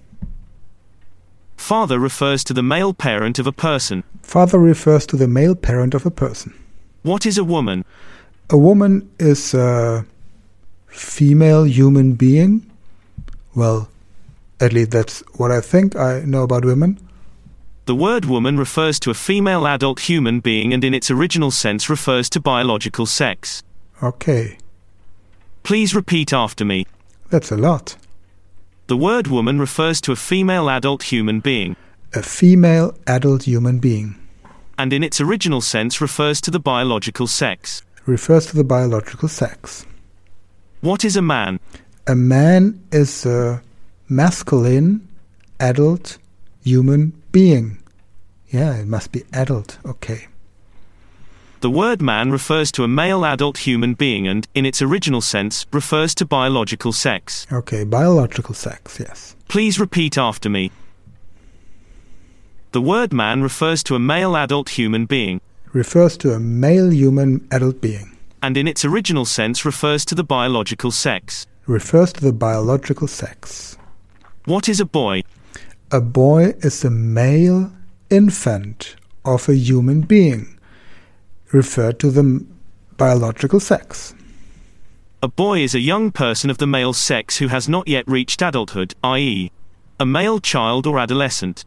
Father refers to the male parent of a person. Father refers to the male parent of a person. What is a woman? A woman is a female human being. Well, at least that's what I think I know about women. The word woman refers to a female adult human being and in its original sense refers to biological sex. Okay. Please repeat after me. That's a lot. The word woman refers to a female adult human being. A female adult human being. And in its original sense refers to the biological sex. Refers to the biological sex. What is a man? A man is a masculine adult human being. Yeah, it must be adult. Okay. The word man refers to a male adult human being and, in its original sense, refers to biological sex. Okay, biological sex, yes. Please repeat after me. The word man refers to a male adult human being. Refers to a male human adult being. And in its original sense refers to the biological sex. Refers to the biological sex. What is a boy? A boy is a male infant of a human being. Referred to the biological sex. A boy is a young person of the male sex who has not yet reached adulthood, i.e., a male child or adolescent.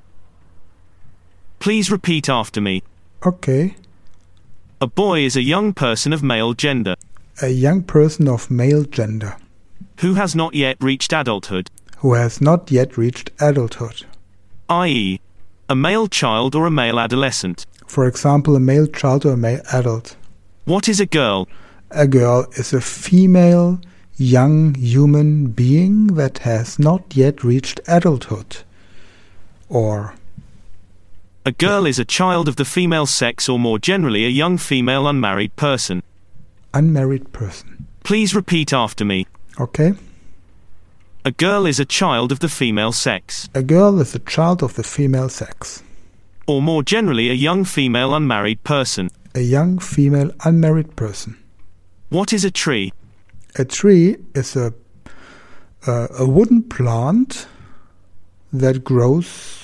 Please repeat after me. Okay. A boy is a young person of male gender. A young person of male gender. Who has not yet reached adulthood. Who has not yet reached adulthood. I.e., a male child or a male adolescent. For example, a male child or a male adult. What is a girl? A girl is a female young human being that has not yet reached adulthood. Or a girl is a child of the female sex or more generally a young female unmarried person. Unmarried person. Please repeat after me. Okay. A girl is a child of the female sex. A girl is a child of the female sex. Or more generally a young female unmarried person. A young female unmarried person. What is a tree? A tree is a A wooden plant that grows...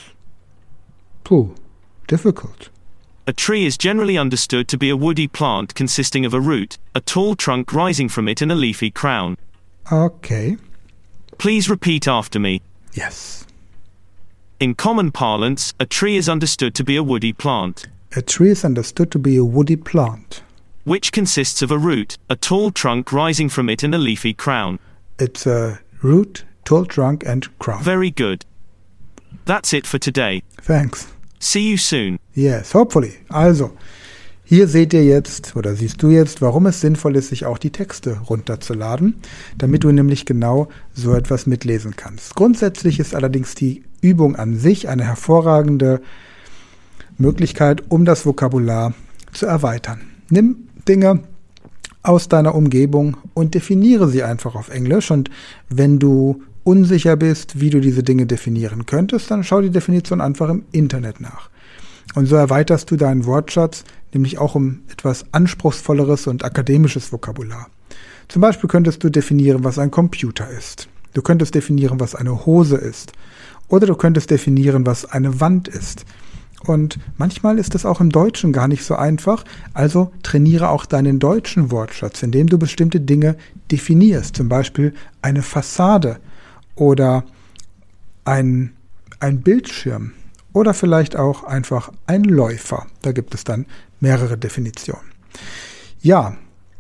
difficult. A tree is generally understood to be a woody plant consisting of a root, a tall trunk rising from it and a leafy crown. Okay. Please repeat after me. Yes. In common parlance, a tree is understood to be a woody plant. A tree is understood to be a woody plant. Which consists of a root, a tall trunk rising from it and a leafy crown. It's a root, tall trunk and crown. Very good. That's it for today. Thanks. See you soon. Yes, hopefully. Also, hier seht ihr jetzt, oder siehst du jetzt, warum es sinnvoll ist, sich auch die Texte runterzuladen, damit du nämlich genau so etwas mitlesen kannst. Grundsätzlich ist allerdings die Übung an sich eine hervorragende Möglichkeit, um das Vokabular zu erweitern. Nimm Dinge aus deiner Umgebung und definiere sie einfach auf Englisch. Und wenn du unsicher bist, wie du diese Dinge definieren könntest, dann schau die Definition einfach im Internet nach. Und so erweiterst du deinen Wortschatz, nämlich auch um etwas anspruchsvolleres und akademisches Vokabular. Zum Beispiel könntest du definieren, was ein Computer ist. Du könntest definieren, was eine Hose ist. Oder du könntest definieren, was eine Wand ist. Und manchmal ist es auch im Deutschen gar nicht so einfach, also trainiere auch deinen deutschen Wortschatz, indem du bestimmte Dinge definierst, zum Beispiel eine Fassade oder ein Bildschirm oder vielleicht auch einfach ein Läufer. Da gibt es dann mehrere Definitionen. Ja,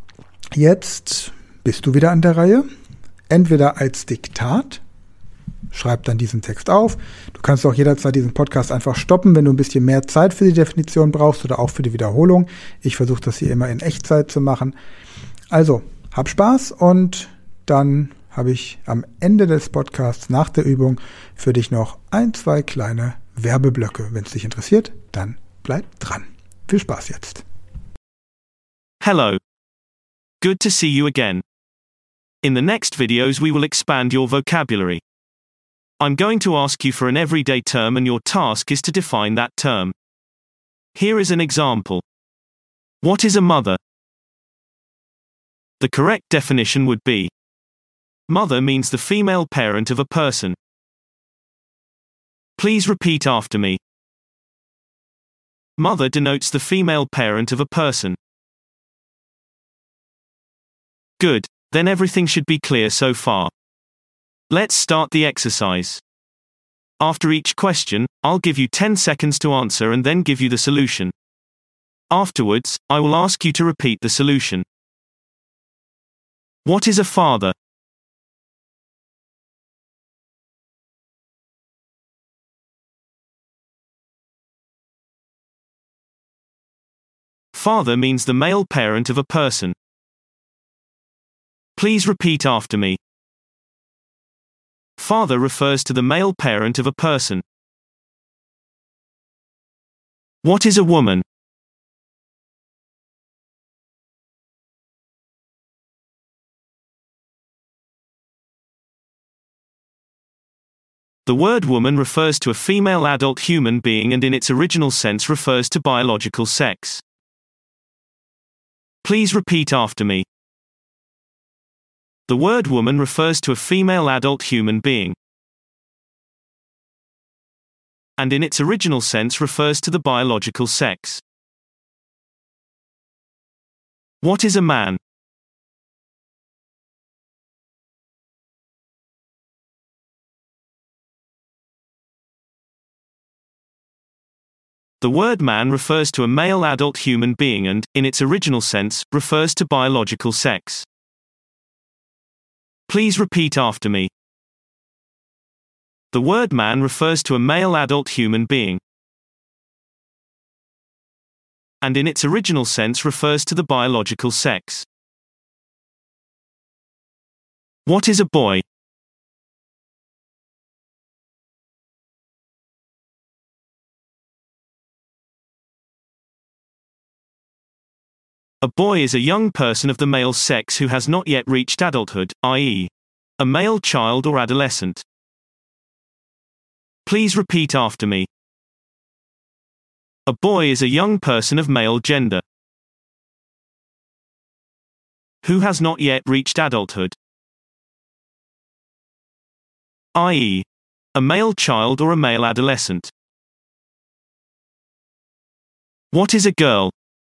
jetzt bist du wieder an der Reihe, entweder als Diktat. Schreib dann diesen Text auf. Du kannst auch jederzeit diesen Podcast einfach stoppen, wenn du ein bisschen mehr Zeit für die Definition brauchst oder auch für die Wiederholung. Ich versuche das hier immer in Echtzeit zu machen. Also, hab Spaß und dann habe ich am Ende des Podcasts nach der Übung für dich noch 1, 2 kleine Werbeblöcke. Wenn es dich interessiert, dann bleib dran. Viel Spaß jetzt. Hello. Good to see you again. In the next videos we will expand your vocabulary. I'm going to ask you for an everyday term and your task is to define that term. Here is an example. What is a mother? The correct definition would be: mother means the female parent of a person. Please repeat after me. Mother denotes the female parent of a person. Good, then everything should be clear so far. Let's start the exercise. After each question, I'll give you 10 seconds to answer and then give you the solution. Afterwards, I will ask you to repeat the solution. What is a father? Father means the male parent of a person. Please repeat after me. Father refers to the male parent of a person. What is a woman? The word woman refers to a female adult human being and in its original sense refers to biological sex. Please repeat after me. The word woman refers to a female adult human being, and in its original sense refers to the biological sex. What is a man? The word man refers to a male adult human being and, in its original sense, refers to biological sex. Please repeat after me. The word man refers to a male adult human being, and in its original sense refers to the biological sex. What is a boy? A boy is a young person of the male sex who has not yet reached adulthood, i.e., a male child or adolescent. Please repeat after me. A boy is a young person of male gender who has not yet reached adulthood. i.e., a male child or a male adolescent. What is a girl?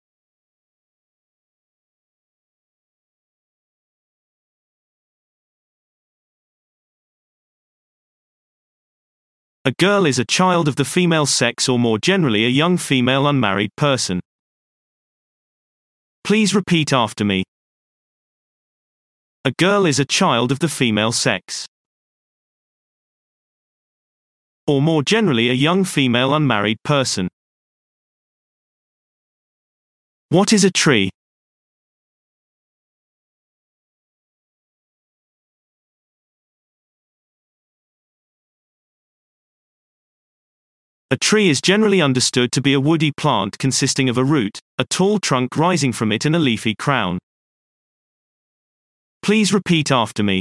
A girl is a child of the female sex or more generally a young female unmarried person. Please repeat after me. A girl is a child of the female sex. Or more generally a young female unmarried person. What is a tree? A tree is generally understood to be a woody plant consisting of a root, a tall trunk rising from it and a leafy crown. Please repeat after me.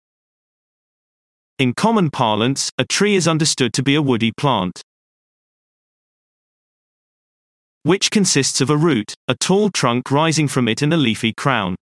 In common parlance, a tree is understood to be a woody plant, which consists of a root, a tall trunk rising from it and a leafy crown.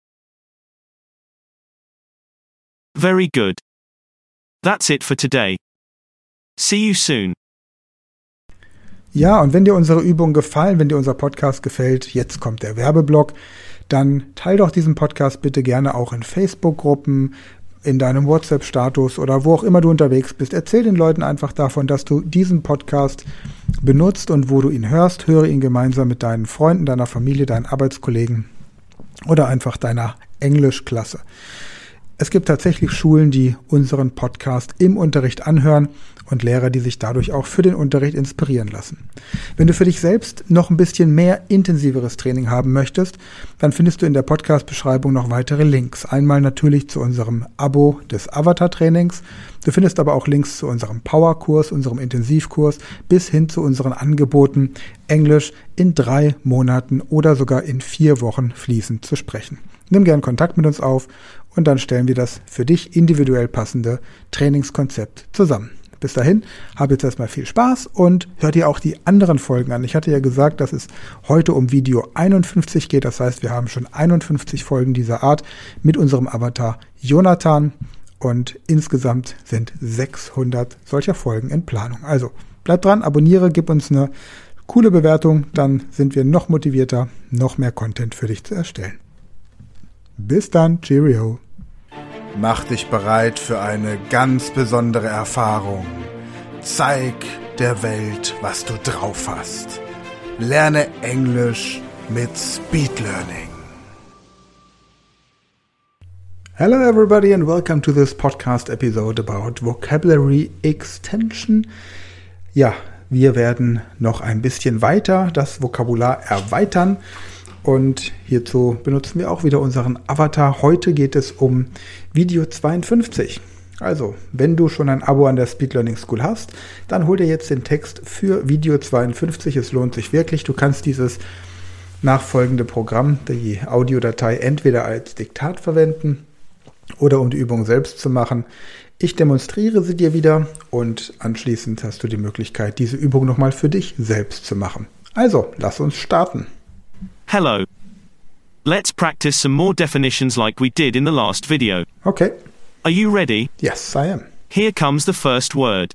Very good. That's it for today. See you soon. Ja, und wenn dir unsere Übungen gefallen, wenn dir unser Podcast gefällt, jetzt kommt der Werbeblock, dann teil doch diesen Podcast bitte gerne auch in Facebook-Gruppen, in deinem WhatsApp-Status oder wo auch immer du unterwegs bist. Erzähl den Leuten einfach davon, dass du diesen Podcast benutzt und wo du ihn hörst. Höre ihn gemeinsam mit deinen Freunden, deiner Familie, deinen Arbeitskollegen oder einfach deiner Englischklasse. Es gibt tatsächlich Schulen, die unseren Podcast im Unterricht anhören und Lehrer, die sich dadurch auch für den Unterricht inspirieren lassen. Wenn du für dich selbst noch ein bisschen mehr intensiveres Training haben möchtest, dann findest du in der Podcast-Beschreibung noch weitere Links. Einmal natürlich zu unserem Abo des Avatar-Trainings. Du findest aber auch Links zu unserem Power-Kurs, unserem Intensivkurs, bis hin zu unseren Angeboten, Englisch in 3 Monaten oder sogar in 4 Wochen fließend zu sprechen. Nimm gern Kontakt mit uns auf und dann stellen wir das für dich individuell passende Trainingskonzept zusammen. Bis dahin, hab jetzt erstmal viel Spaß und hör dir auch die anderen Folgen an. Ich hatte ja gesagt, dass es heute um Video 51 geht. Das heißt, wir haben schon 51 Folgen dieser Art mit unserem Avatar Jonathan und insgesamt sind 600 solcher Folgen in Planung. Also bleib dran, abonniere, gib uns eine coole Bewertung, dann sind wir noch motivierter, noch mehr Content für dich zu erstellen. Bis dann, Cheerio. Mach dich bereit für eine ganz besondere Erfahrung. Zeig der Welt, was du drauf hast. Lerne Englisch mit Speed Learning. Hello everybody and welcome to this podcast episode about vocabulary extension. Ja, wir werden noch ein bisschen weiter das Vokabular erweitern. Und hierzu benutzen wir auch wieder unseren Avatar. Heute geht es um Video 52. Also, wenn du schon ein Abo an der Speed Learning School hast, dann hol dir jetzt den Text für Video 52. Es lohnt sich wirklich. Du kannst dieses nachfolgende Programm, die Audiodatei, entweder als Diktat verwenden oder um die Übung selbst zu machen. Ich demonstriere sie dir wieder und anschließend hast du die Möglichkeit, diese Übung nochmal für dich selbst zu machen. Also, lass uns starten. Hello. Let's practice some more definitions like we did in the last video. Okay. Are you ready? Yes, I am. Here comes the first word.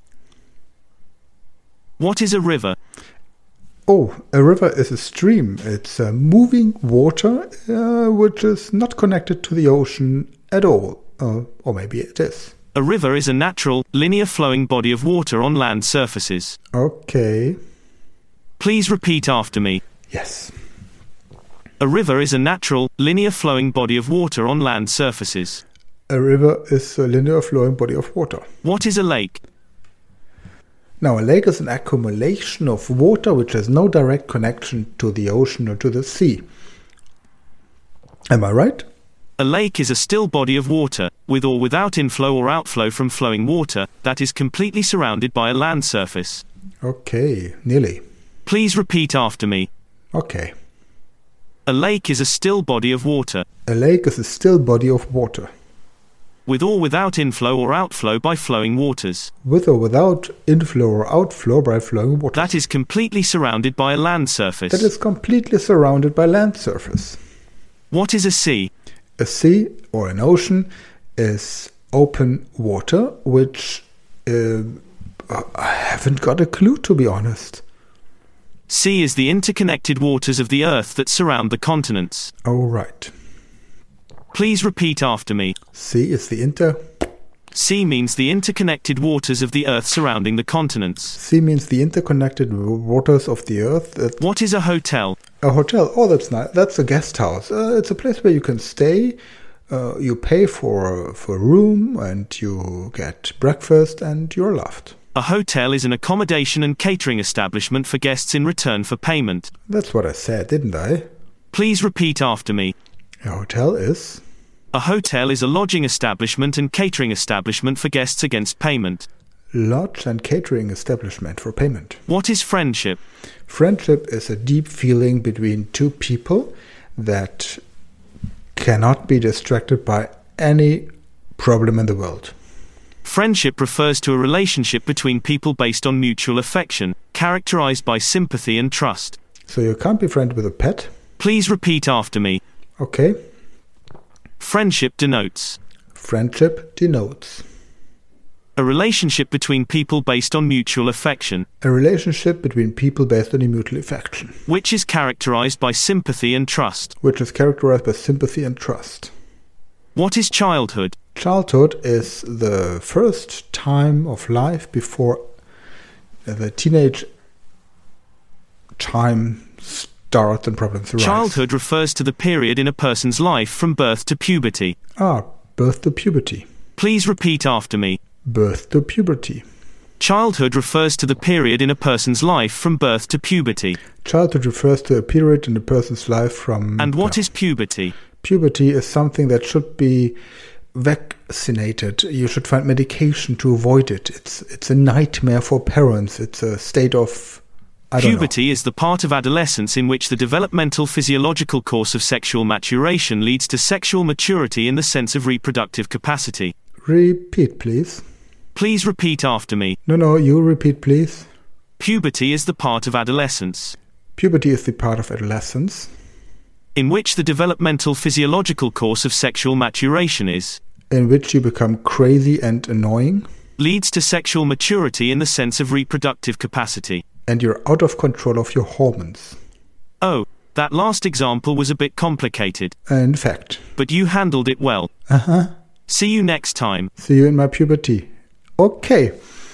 What is a river? Oh, a river is a stream. It's moving water which is not connected to the ocean at all. Or maybe it is. A river is a natural, linear flowing body of water on land surfaces. Okay. Please repeat after me. Yes. A river is a natural, linear flowing body of water on land surfaces. A river is a linear flowing body of water. What is a lake? Now, a lake is an accumulation of water which has no direct connection to the ocean or to the sea. Am I right? A lake is a still body of water, with or without inflow or outflow from flowing water, that is completely surrounded by a land surface. Okay, nearly. Please repeat after me. Okay. A lake is a still body of water. A lake is a still body of water. With or without inflow or outflow by flowing waters. With or without inflow or outflow by flowing water. That is completely surrounded by a land surface. That is completely surrounded by land surface. What is a sea? A sea or an ocean is open water which I haven't got a clue, to be honest. Sea is the interconnected waters of the earth that surround the continents. Oh, right. Please repeat after me. Sea is the Sea means the interconnected waters of the earth surrounding the continents. Sea means the interconnected waters of the earth. What is a hotel? A hotel. Oh, that's nice. That's a guest house. It's a place where you can stay. You pay for a room and you get breakfast and you're loved. A hotel is an accommodation and catering establishment for guests in return for payment. That's what I said, didn't I? Please repeat after me. A hotel is? A hotel is a lodging establishment and catering establishment for guests against payment. Lodge and catering establishment for payment. What is friendship? Friendship is a deep feeling between two people that cannot be distracted by any problem in the world. Friendship refers to a relationship between people based on mutual affection, characterized by sympathy and trust. So you can't be friends with a pet? Please repeat after me. Okay. Friendship denotes. Friendship denotes. A relationship between people based on mutual affection. A relationship between people based on mutual affection. Which is characterized by sympathy and trust. Which is characterized by sympathy and trust. What is childhood? Childhood is the first time of life before the teenage time starts and problems arise. Childhood refers to the period in a person's life from birth to puberty. Birth to puberty. Please repeat after me. Birth to puberty. Childhood refers to the period in a person's life from birth to puberty. Childhood refers to a period in a person's life from... And what is puberty? Puberty is something that should be vaccinated. You should find medication to avoid it. It's a nightmare for parents. It's a state of... Puberty is the part of adolescence in which the developmental physiological course of sexual maturation leads to sexual maturity in the sense of reproductive capacity. Repeat, please. Please repeat after me. No, you repeat, please. Puberty is the part of adolescence. Puberty is the part of adolescence in which the developmental physiological course of sexual maturation is, in which you become crazy and annoying, leads to sexual maturity in the sense of reproductive capacity. And you're out of control of your hormones. Oh, that last example was a bit complicated. In fact. But you handled it well. See you next time. See you in my puberty. Okay.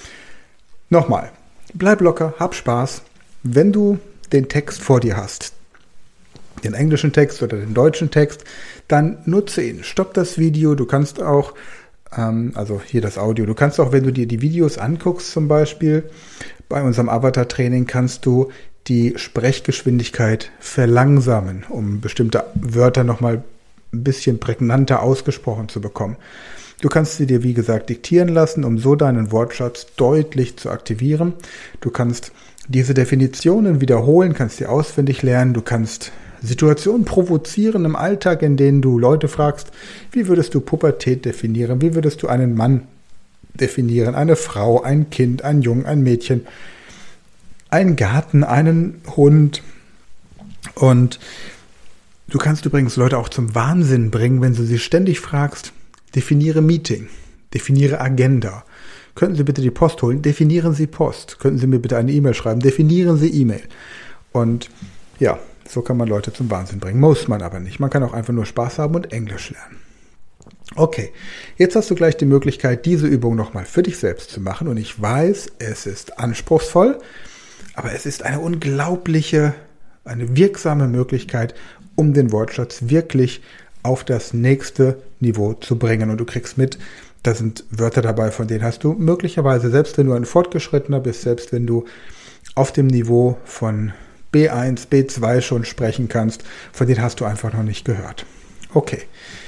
Nochmal. Bleib locker, hab Spaß. Wenn du den Text vor dir hast, den englischen Text oder den deutschen Text, dann nutze ihn. Stopp das Video. Du kannst auch, also hier das Audio, du kannst auch, wenn du dir die Videos anguckst zum Beispiel, bei unserem Avatar-Training kannst du die Sprechgeschwindigkeit verlangsamen, um bestimmte Wörter nochmal ein bisschen prägnanter ausgesprochen zu bekommen. Du kannst sie dir, wie gesagt, diktieren lassen, um so deinen Wortschatz deutlich zu aktivieren. Du kannst diese Definitionen wiederholen, kannst sie auswendig lernen. Du kannst Situationen provozieren im Alltag, in denen du Leute fragst, wie würdest du Pubertät definieren? Wie würdest du einen Mann definieren? Eine Frau, ein Kind, ein Jungen, ein Mädchen, einen Garten, einen Hund. Und du kannst übrigens Leute auch zum Wahnsinn bringen, wenn du sie ständig fragst, definiere Meeting, definiere Agenda. Könnten Sie bitte die Post holen? Definieren Sie Post. Könnten Sie mir bitte eine E-Mail schreiben? Definieren Sie E-Mail. Und ja, so kann man Leute zum Wahnsinn bringen. Muss man aber nicht. Man kann auch einfach nur Spaß haben und Englisch lernen. Okay, jetzt hast du gleich die Möglichkeit, diese Übung nochmal für dich selbst zu machen. Und ich weiß, es ist anspruchsvoll, aber es ist eine unglaubliche, eine wirksame Möglichkeit, um den Wortschatz wirklich auf das nächste Niveau zu bringen. Und du kriegst mit, da sind Wörter dabei, von denen hast du möglicherweise, selbst wenn du ein Fortgeschrittener bist, selbst wenn du auf dem Niveau von B1, B2 schon sprechen kannst, von denen hast du einfach noch nicht gehört. Okay,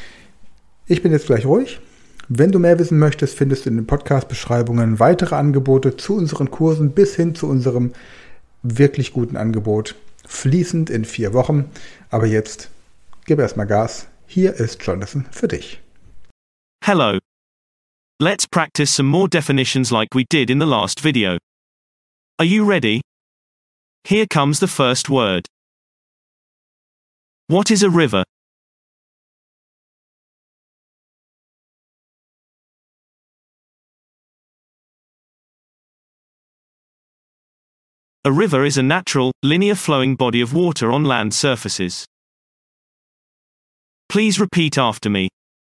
ich bin jetzt gleich ruhig. Wenn du mehr wissen möchtest, findest du in den Podcast-Beschreibungen weitere Angebote zu unseren Kursen bis hin zu unserem wirklich guten Angebot, fließend in 4 Wochen. Aber jetzt gib erstmal Gas. Hier ist Jonathan für dich. Hello. Let's practice some more definitions like we did in the last video. Are you ready? Here comes the first word. What is a river? A river is a natural, linear flowing body of water on land surfaces. Please repeat after me.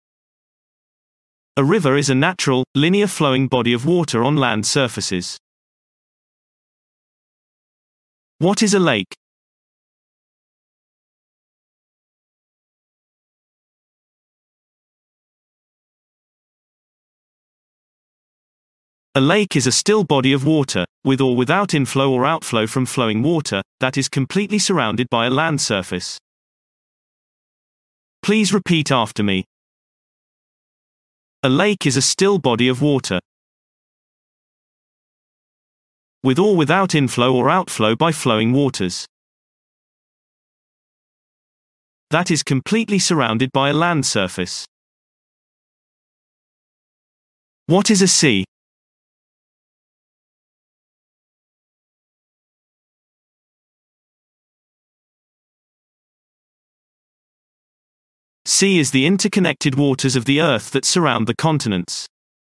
A river is a natural, linear flowing body of water on land surfaces. What is a lake? A lake is a still body of water, with or without inflow or outflow from flowing water, that is completely surrounded by a land surface. Please repeat after me. A lake is a still body of water, with or without inflow or outflow by flowing waters, that is completely surrounded by a land surface. What is a sea? Sea is the interconnected waters of the earth that surround the continents.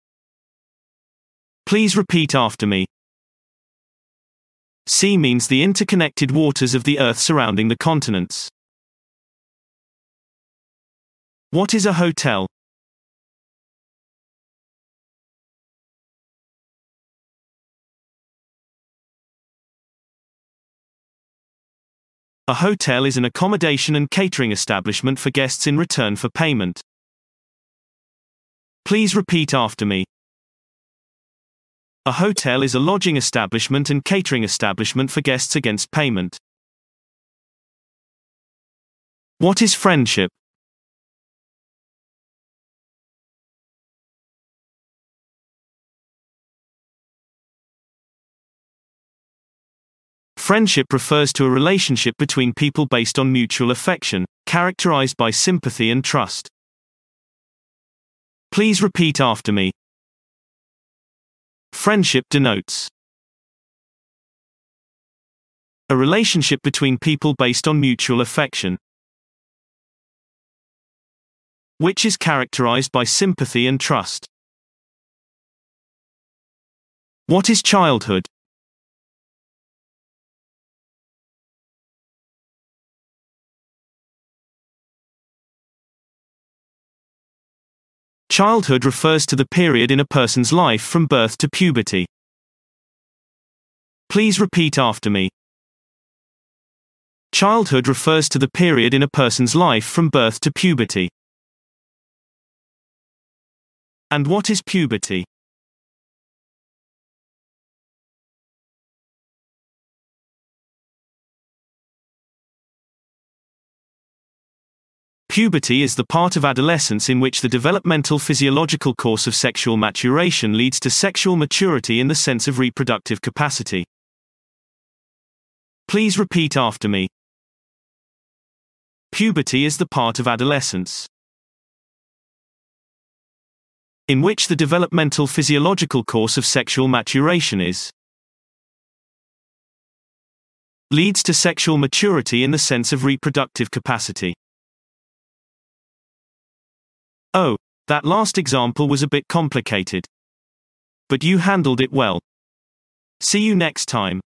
Please repeat after me. Sea means the interconnected waters of the earth surrounding the continents. What is a hotel? A hotel is an accommodation and catering establishment for guests in return for payment. Please repeat after me. A hotel is a lodging establishment and catering establishment for guests against payment. What is friendship? Friendship refers to a relationship between people based on mutual affection, characterized by sympathy and trust. Please repeat after me. Friendship denotes a relationship between people based on mutual affection, which is characterized by sympathy and trust. What is childhood? Childhood refers to the period in a person's life from birth to puberty. Please repeat after me. Childhood refers to the period in a person's life from birth to puberty. And what is puberty? Puberty is the part of adolescence in which the developmental physiological course of sexual maturation leads to sexual maturity in the sense of reproductive capacity. Please repeat after me. Puberty is the part of adolescence in which the developmental physiological course of sexual maturation leads to sexual maturity in the sense of reproductive capacity. Oh, that last example was a bit complicated. But you handled it well. See you next time.